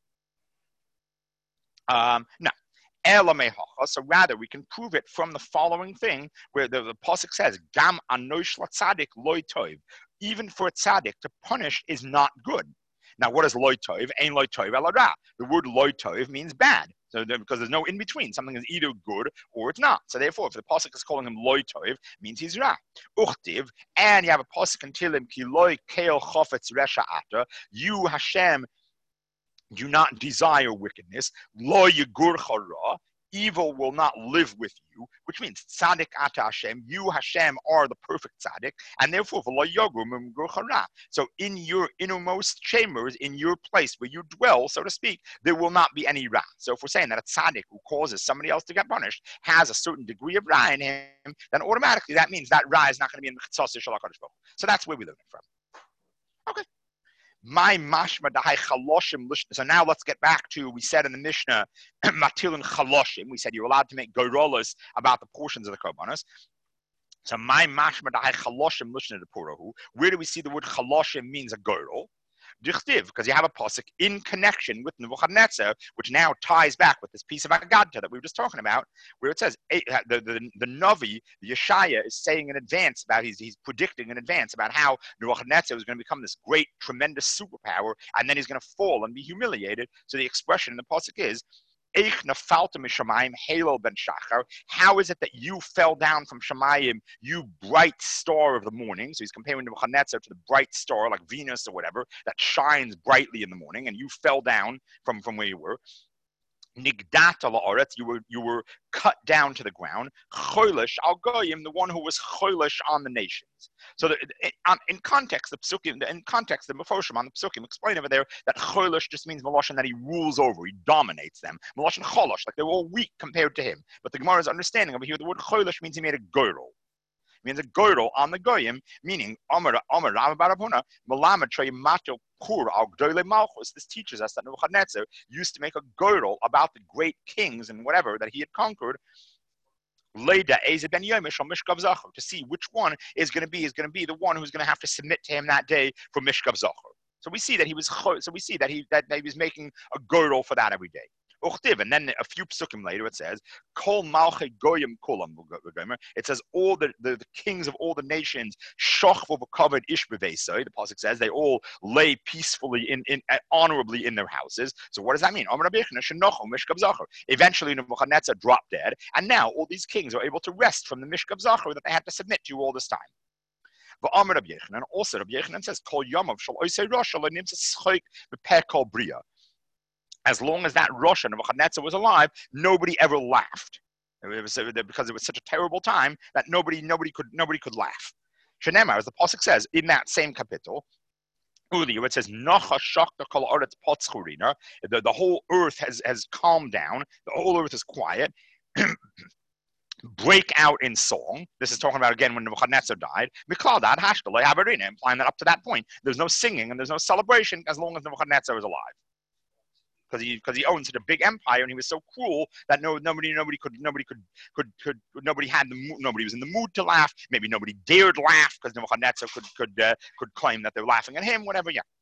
No. So rather, we can prove it from the following thing, where the pasuk says, "Gam anosh latzadik loy tov." Even for a tzaddik to punish is not good. Now, what is loy tov? Ein loy tov ela ra. The word loy tov means bad. So because there's no in between, something is either good or it's not. So therefore, if the pasuk is calling him loy tov, means he's ra. Uchtiv, and you have a pasuk in Tehillim, ki loy keil chofetz resha ata. You Hashem do not desire wickedness. Lo yigur chara. Evil will not live with you, which means tzaddik ata Hashem. You Hashem are the perfect tzaddik, and therefore lo yogur migur chara. So in your innermost chambers, in your place where you dwell, so to speak, there will not be any ra. So if we're saying that a tzaddik who causes somebody else to get punished has a certain degree of ra in him, then automatically that means that ra is not going to be in the chitzos shel HaKadosh Baruch Hu. So that's where we learn it from. Okay. My mashma dahai chaloshim lishna. So now let's get back to, we said in the Mishnah, matilin chaloshim. We said you're allowed to make goyrolas about the portions of the korbanos. So my mashma dahai chaloshim lishna de purahu. Where do we see the word chaloshim means a goyrol? Dichtiv, because you have a pasuk in connection with Nebuchadnezzar, which now ties back with this piece of Agadta that we were just talking about, where it says the Navi, the Yeshaya, is saying in advance about, he's predicting in advance about how Nebuchadnezzar is going to become this great, tremendous superpower, and then he's going to fall and be humiliated. So the expression in the pasuk is, how is it that you fell down from Shemayim, you bright star of the morning? So he's comparing Nebuchadnezzar to the bright star, like Venus or whatever, that shines brightly in the morning, and you fell down from where you were. Nigdata la'aretz, you were cut down to the ground. Choilish al goyim, the one who was choilish on the nations. So in context, the Mefoshim on the Psukim explain over there that choilish just means Meloshin, that he rules over, he dominates them. Meloshin cholosh, like they're all weak compared to him. But the Gemara's understanding over here, the word choilish means he made a girdle. Means a girdle on the goyim, meaning Amar Barabuna, Malama Trey Mato Pur al Gdole Malchus. This teaches us that Nebuchadnezzar used to make a girdle about the great kings and whatever that he had conquered. Leda Ben Yomish on Mishkav Zachor, to see which one is going to be the one who's going to have to submit to him that day for Mishkav Zachor. So we see that he was making a girdle for that every day. And then a few psukim later it says, Kol Malchei Goyim Kulam. It says all the kings of all the nations, Shochvu v'Kavod Ish B'Veisoi. The pasuk says they all lay peacefully honorably in their houses. So what does that mean? Eventually Nebuchadnezzar dropped dead, and now all these kings are able to rest from the Mishkav Zachor that they had to submit to all this time. And also Rabbi Yechanan says, Kol Yamav Shal Oisei Rosh Shal Nimtza Schoik B'Peh Kol Bria. As long as that Rosh Nebuchadnezzar was alive, nobody ever laughed. Because it was such a terrible time that nobody could laugh. Shenemar, as the pasuk says in that same kapitel, it says the whole earth has calmed down, the whole earth is quiet. Break out in song. This is talking about again when Nebuchadnezzar died. Implying that up to that point there's no singing and there's no celebration as long as Nebuchadnezzar is alive. Because he owned such a big empire and he was so cruel that nobody was in the mood to laugh. Maybe nobody dared laugh because Nebuchadnezzar could claim that they're laughing at him. Whatever, yeah.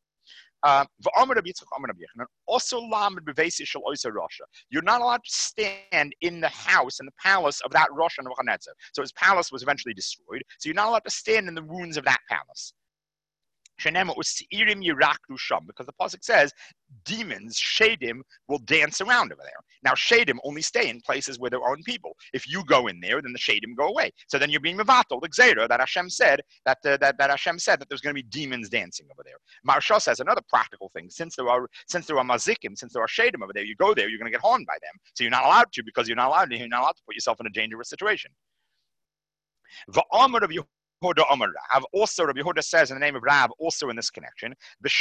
Also, you're not allowed to stand in the house and the palace of that Rosh Nebuchadnezzar. So his palace was eventually destroyed. So you're not allowed to stand in the ruins of that palace. Because the pasuk says demons, shadim, will dance around over there. Now shadim only stay in places where there aren't people. If you go in there, then the shadim go away. So then you're being mevatel, the gzeira that Hashem said that there's going to be demons dancing over there. Maharsha says another practical thing: since there are mazikim, since there are shadim over there, you go there, you're going to get harmed by them. So you're not allowed to, because you're not allowed to put yourself in a dangerous situation. Rav, also Rabbi Yehuda says in the name of Rav, also in this connection,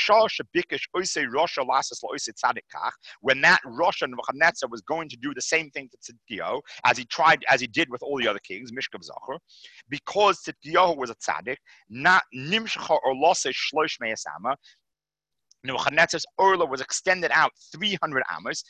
when that Rosh Nebuchadnezzar was going to do the same thing to Tzidkiyahu as he did with all the other kings, Mishkav Zachor, because Tzidkiyahu was a tzaddik, not nimshcha or losei shlosh me'asama. Nebuchadnezzar's Orla was extended out 300 amos,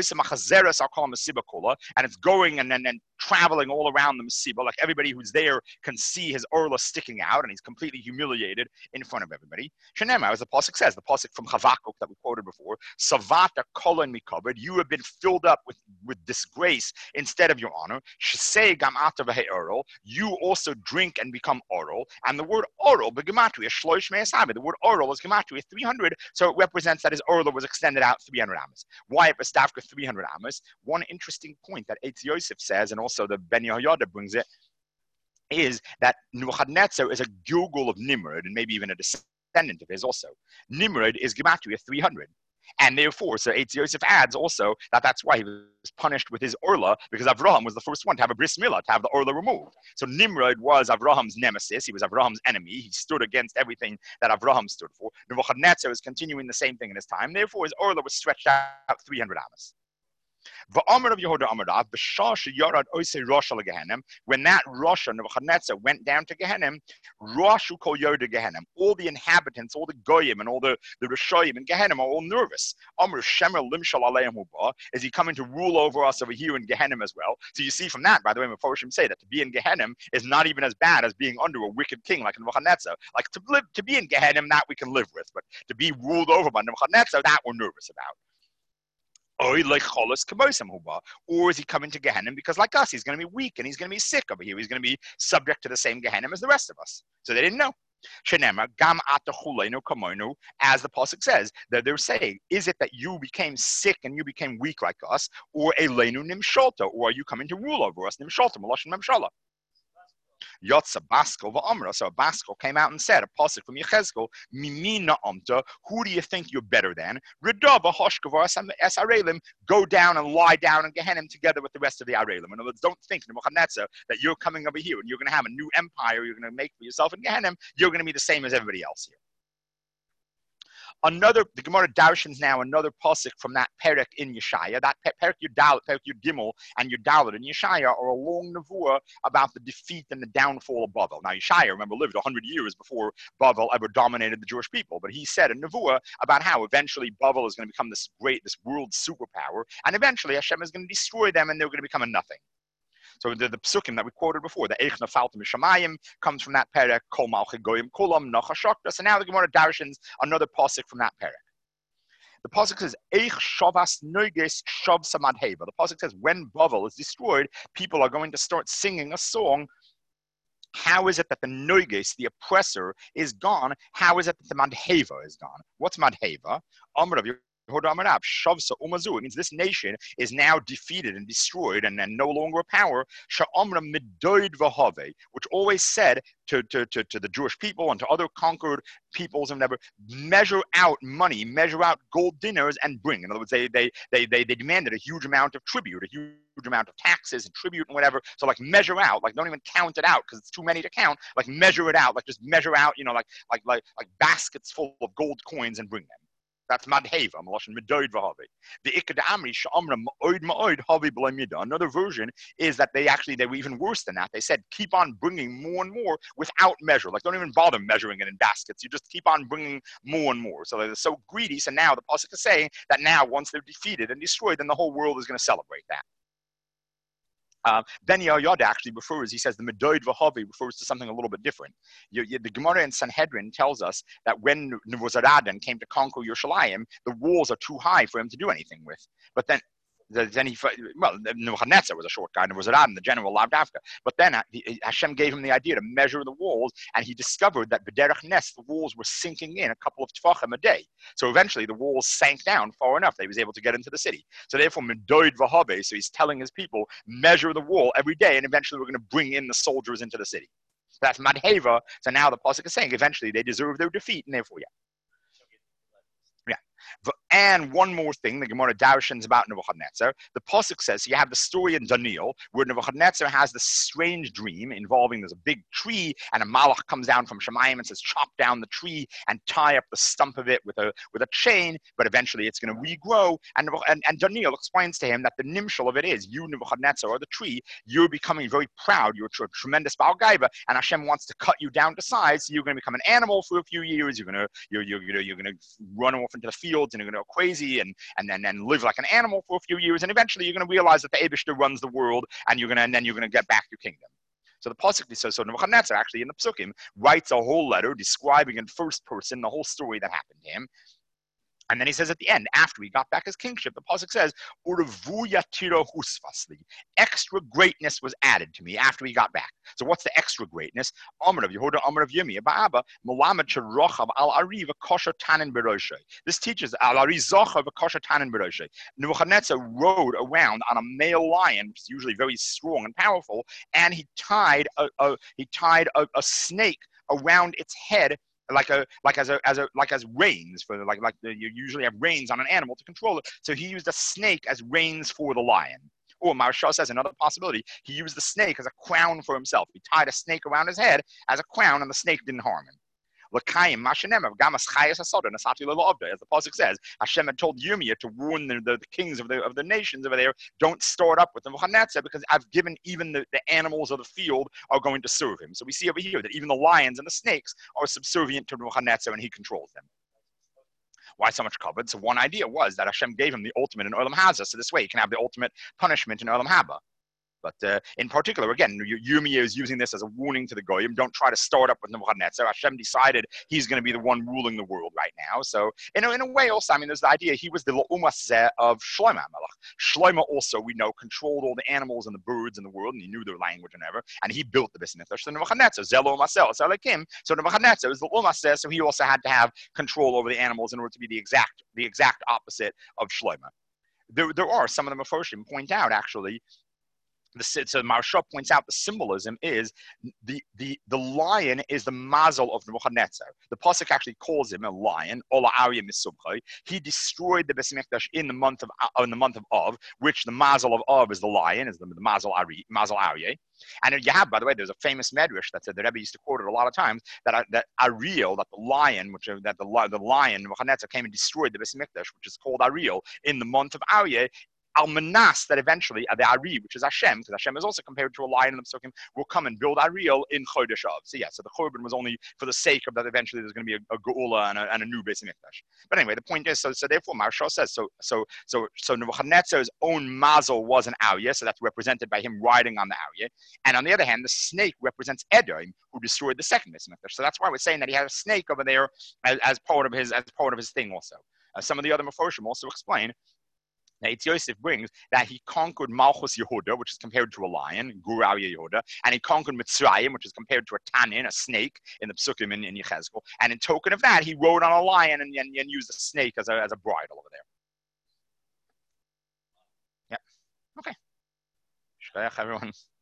and it's going and then traveling all around the Masiba, like everybody who's there can see his Orla sticking out, and he's completely humiliated in front of everybody. Shenema, as the pasuk says, the pasuk from Habakkuk that we quoted before, Savata kolon mikabed, you have been filled up with disgrace instead of your honor. Shesei gam ata v'he'orol, you also drink and become oral. And the word oral, the gematria, shloish me'asabe, the word oral is gematria 300, so it represents that his Orla was extended out 300 amos. Why it was Stavka 300 amos? One interesting point that Eitz Yosef says, and also the Ben Yehoyada brings it, is that Nebuchadnezzar is a Gilgul of Nimrod, and maybe even a descendant of his also. Nimrod is gematria 300. And therefore, so Eitz Yosef adds also that that's why he was punished with his Orla, because Avraham was the first one to have a bris milah, to have the Orla removed. So Nimrod was Avraham's nemesis. He was Avraham's enemy. He stood against everything that Avraham stood for. Nebuchadnezzar is continuing the same thing in his time. Therefore, his Orla was stretched out 300 amos. V'amar of Yehuda Amarav, b'shah yarad oisei Rosh al Gehenim, when that Rosh Nebuchadnezzar went down to Gehenim, Roshu kol Yoda Gehenim, all the inhabitants, all the goyim, and all the Rishoyim in Gehenim are all nervous. Amar Shemer limshal aleim huba, is he coming to rule over us over here in Gehenim as well? So you see from that, by the way, Meforshim say that to be in Gehenim is not even as bad as being under a wicked king like Nebuchadnezzar. Like to be in Gehenim, that we can live with, but to be ruled over by Nebuchadnezzar, that we're nervous about. Or is he coming to Gehenim because, like us, he's going to be weak and he's going to be sick over here. He's going to be subject to the same Gehenim as the rest of us. So they didn't know. As the pasuk says, that they're saying, is it that you became sick and you became weak like us, or Elenu nimshalta, or are you coming to rule over us? Nimshalta, Malashon Memshala. Yotza Baskel va'amra. So Baskel came out and said, a pasuk from Yechezkel, Mimina amta, who do you think you're better than? Redava hoshkavar es arelim, go down and lie down in Gehenim together with the rest of the arelim. In other words, don't think, Nebuchadnezzar, that you're coming over here and you're going to have a new empire you're going to make for yourself in Gehenim. You're going to be the same as everybody else here. The Gemara darshans now another pasuk from that perek in Yeshaya. That perek Yud Gimel and Yud in Yeshaya are a long nevuah about the defeat and the downfall of Bavel. Now Yeshaya, remember, lived 100 years before Bavel ever dominated the Jewish people, but he said a nevuah about how eventually Bavel is going to become this world superpower, and eventually Hashem is going to destroy them and they're going to become a nothing. So the psukim that we quoted before, the Eich Nafaltim Shamayim, comes from that perek, Kol Malchei Goyim Kulam Nachashokta. So now the Gemara darshans another pasuk from that perek. The pasuk says, Eich Shavas Noiges Shav Samad Heva. The pasuk says, when Bavel is destroyed, people are going to start singing a song. How is it that the Noiges, the oppressor, is gone? How is it that the Madheva is gone? What's Madheva? Amr of Shavsa Umazu. It means this nation is now defeated and destroyed and no longer a power. Sha'amra Midoid Vahave, which always said to the Jewish people and to other conquered peoples and whatever, measure out money, measure out gold dinners and bring. In other words, they demanded a huge amount of tribute, a huge amount of taxes and tribute and whatever. So like measure out, like don't even count it out because it's too many to count. Like measure it out, like just measure out, like baskets full of gold coins and bring them. That's madheva, maloshin medoid v'havi. The ikad amri sh'amra ma'od ma'od havi b'lay midah. Another version is that they were even worse than that. They said keep on bringing more and more without measure. Like don't even bother measuring it in baskets. You just keep on bringing more and more. So they're so greedy. So now the pasuk is saying that now once they're defeated and destroyed, then the whole world is going to celebrate that. Ben Yehoyada actually refers, he says the Medoid V'Havi refers to something a little bit different. The Gemara in Sanhedrin tells us that when Nebuzaradan came to conquer Yerushalayim, the walls are too high for him to do anything with. But then Nebuchadnezzar was a short guy, Nebuzaradan, the general, loved Africa. But then Hashem gave him the idea to measure the walls, and he discovered that B'derech Nes, the walls were sinking in a couple of tefachim a day. So eventually the walls sank down far enough that he was able to get into the city. So therefore, Medoid V'Havi, so he's telling his people, measure the wall every day, and eventually we're going to bring in the soldiers into the city. So that's Madheva. So now the pasuk is saying eventually they deserve their defeat, and therefore, yeah. And one more thing, the Gemara darshans about Nebuchadnezzar. The pasuk says, you have the story in Daniel where Nebuchadnezzar has this strange dream involving there's a big tree and a malach comes down from Shemayim and says, chop down the tree and tie up the stump of it with a chain, but eventually it's going to regrow. And Daniel explains to him that the nimshal of it is, you Nebuchadnezzar or the tree, you're becoming very proud, you're a tremendous Baal Gaiva, and Hashem wants to cut you down to size, so you're going to become an animal for a few years, you're going to run off into the fields and you're going to go crazy and then live like an animal for a few years, and eventually you're going to realize that the Eibishter runs the world, and then you're going to get back your kingdom. So the pasuk says, so Nebuchadnezzar actually in the psukim writes a whole letter describing in first person the whole story that happened to him. And then he says at the end, after he got back his kingship, the pasuk says, extra greatness was added to me after he got back. So what's the extra greatness? This teaches Nebuchadnezzar rode around on a male lion, which is usually very strong and powerful, and he tied a snake around its head like as reins for you usually have reins on an animal to control it. So he used a snake as reins for the lion. Or Maharsha says another possibility, he used the snake as a crown for himself. He tied a snake around his head as a crown, and the snake didn't harm him. L'kayim mashenem of gamas chayas hasoda nasati le'lovda. As the pasuk says, Hashem had told Yirmiyah to warn the kings of the nations over there, don't store it up with the Nebuchadnezzar, because I've given even the animals of the field are going to serve him. So we see over here that even the lions and the snakes are subservient to Nebuchadnezzar, and he controls them. Why so much covered? So one idea was that Hashem gave him the ultimate in Olam Hazah, so this way he can have the ultimate punishment in Olam Haba. But in particular, again, Yirmiyah is using this as a warning to the Goyim. Don't try to start up with Nebuchadnezzar. Hashem decided he's going to be the one ruling the world right now. So in a way also, I mean, there's the idea he was the L'umaseh of Shlomo HaMelech. Shlomo also, we know, controlled all the animals and the birds in the world, and he knew their language and ever, and he built the Beis Mikdash. So Nebuchadnezzar, Zelo Masel, so Nebuchadnezzar is the L'umaseh, so he also had to have control over the animals in order to be the exact opposite of Shlomo. There are some of the Meforshim point out, actually, so Maharsha points out the symbolism is the lion is the mazel of Nebuchadnezzar. The pasuk actually calls him a lion. Ola Aryeh Misubchai. He destroyed the Beis Mikdash in the month of Av, which the mazel of Av is the lion, is the mazel Aryeh. And you have, by the way, there's a famous medrash that said the Rebbe used to quote it a lot of times that Ariel, that the lion, the lion Nebuchadnezzar came and destroyed the Beis Mikdash, which is called Ariel, in the month of Aryeh. Al-Manas, that eventually the Ari, which is Hashem, because Hashem is also compared to a lion in the Psukim, will come and build Ariel in Chodesh Av. So yeah, so the Churban was only for the sake of that eventually there's going to be a Geula and a new Beis Mikdash. But anyway, the point is, so therefore Maharsha says, so Nebuchadnezzar's own mazel was an Aryeh, so that's represented by him riding on the Aryeh. And on the other hand, the snake represents Edom, who destroyed the second Beis Mikdash. So that's why we're saying that he had a snake over there as part of his thing also. Some of the other Meforshim also explain. Now, Eitz Yosef brings that he conquered Malchus Yehuda, which is compared to a lion, Gur Aryeh Yehuda, and he conquered Mitzrayim, which is compared to a tanin, a snake, in the Psukim in Yechezkel. And in token of that, he rode on a lion and used a snake as a bridle over there. Yeah. Okay. Shkayach, everyone.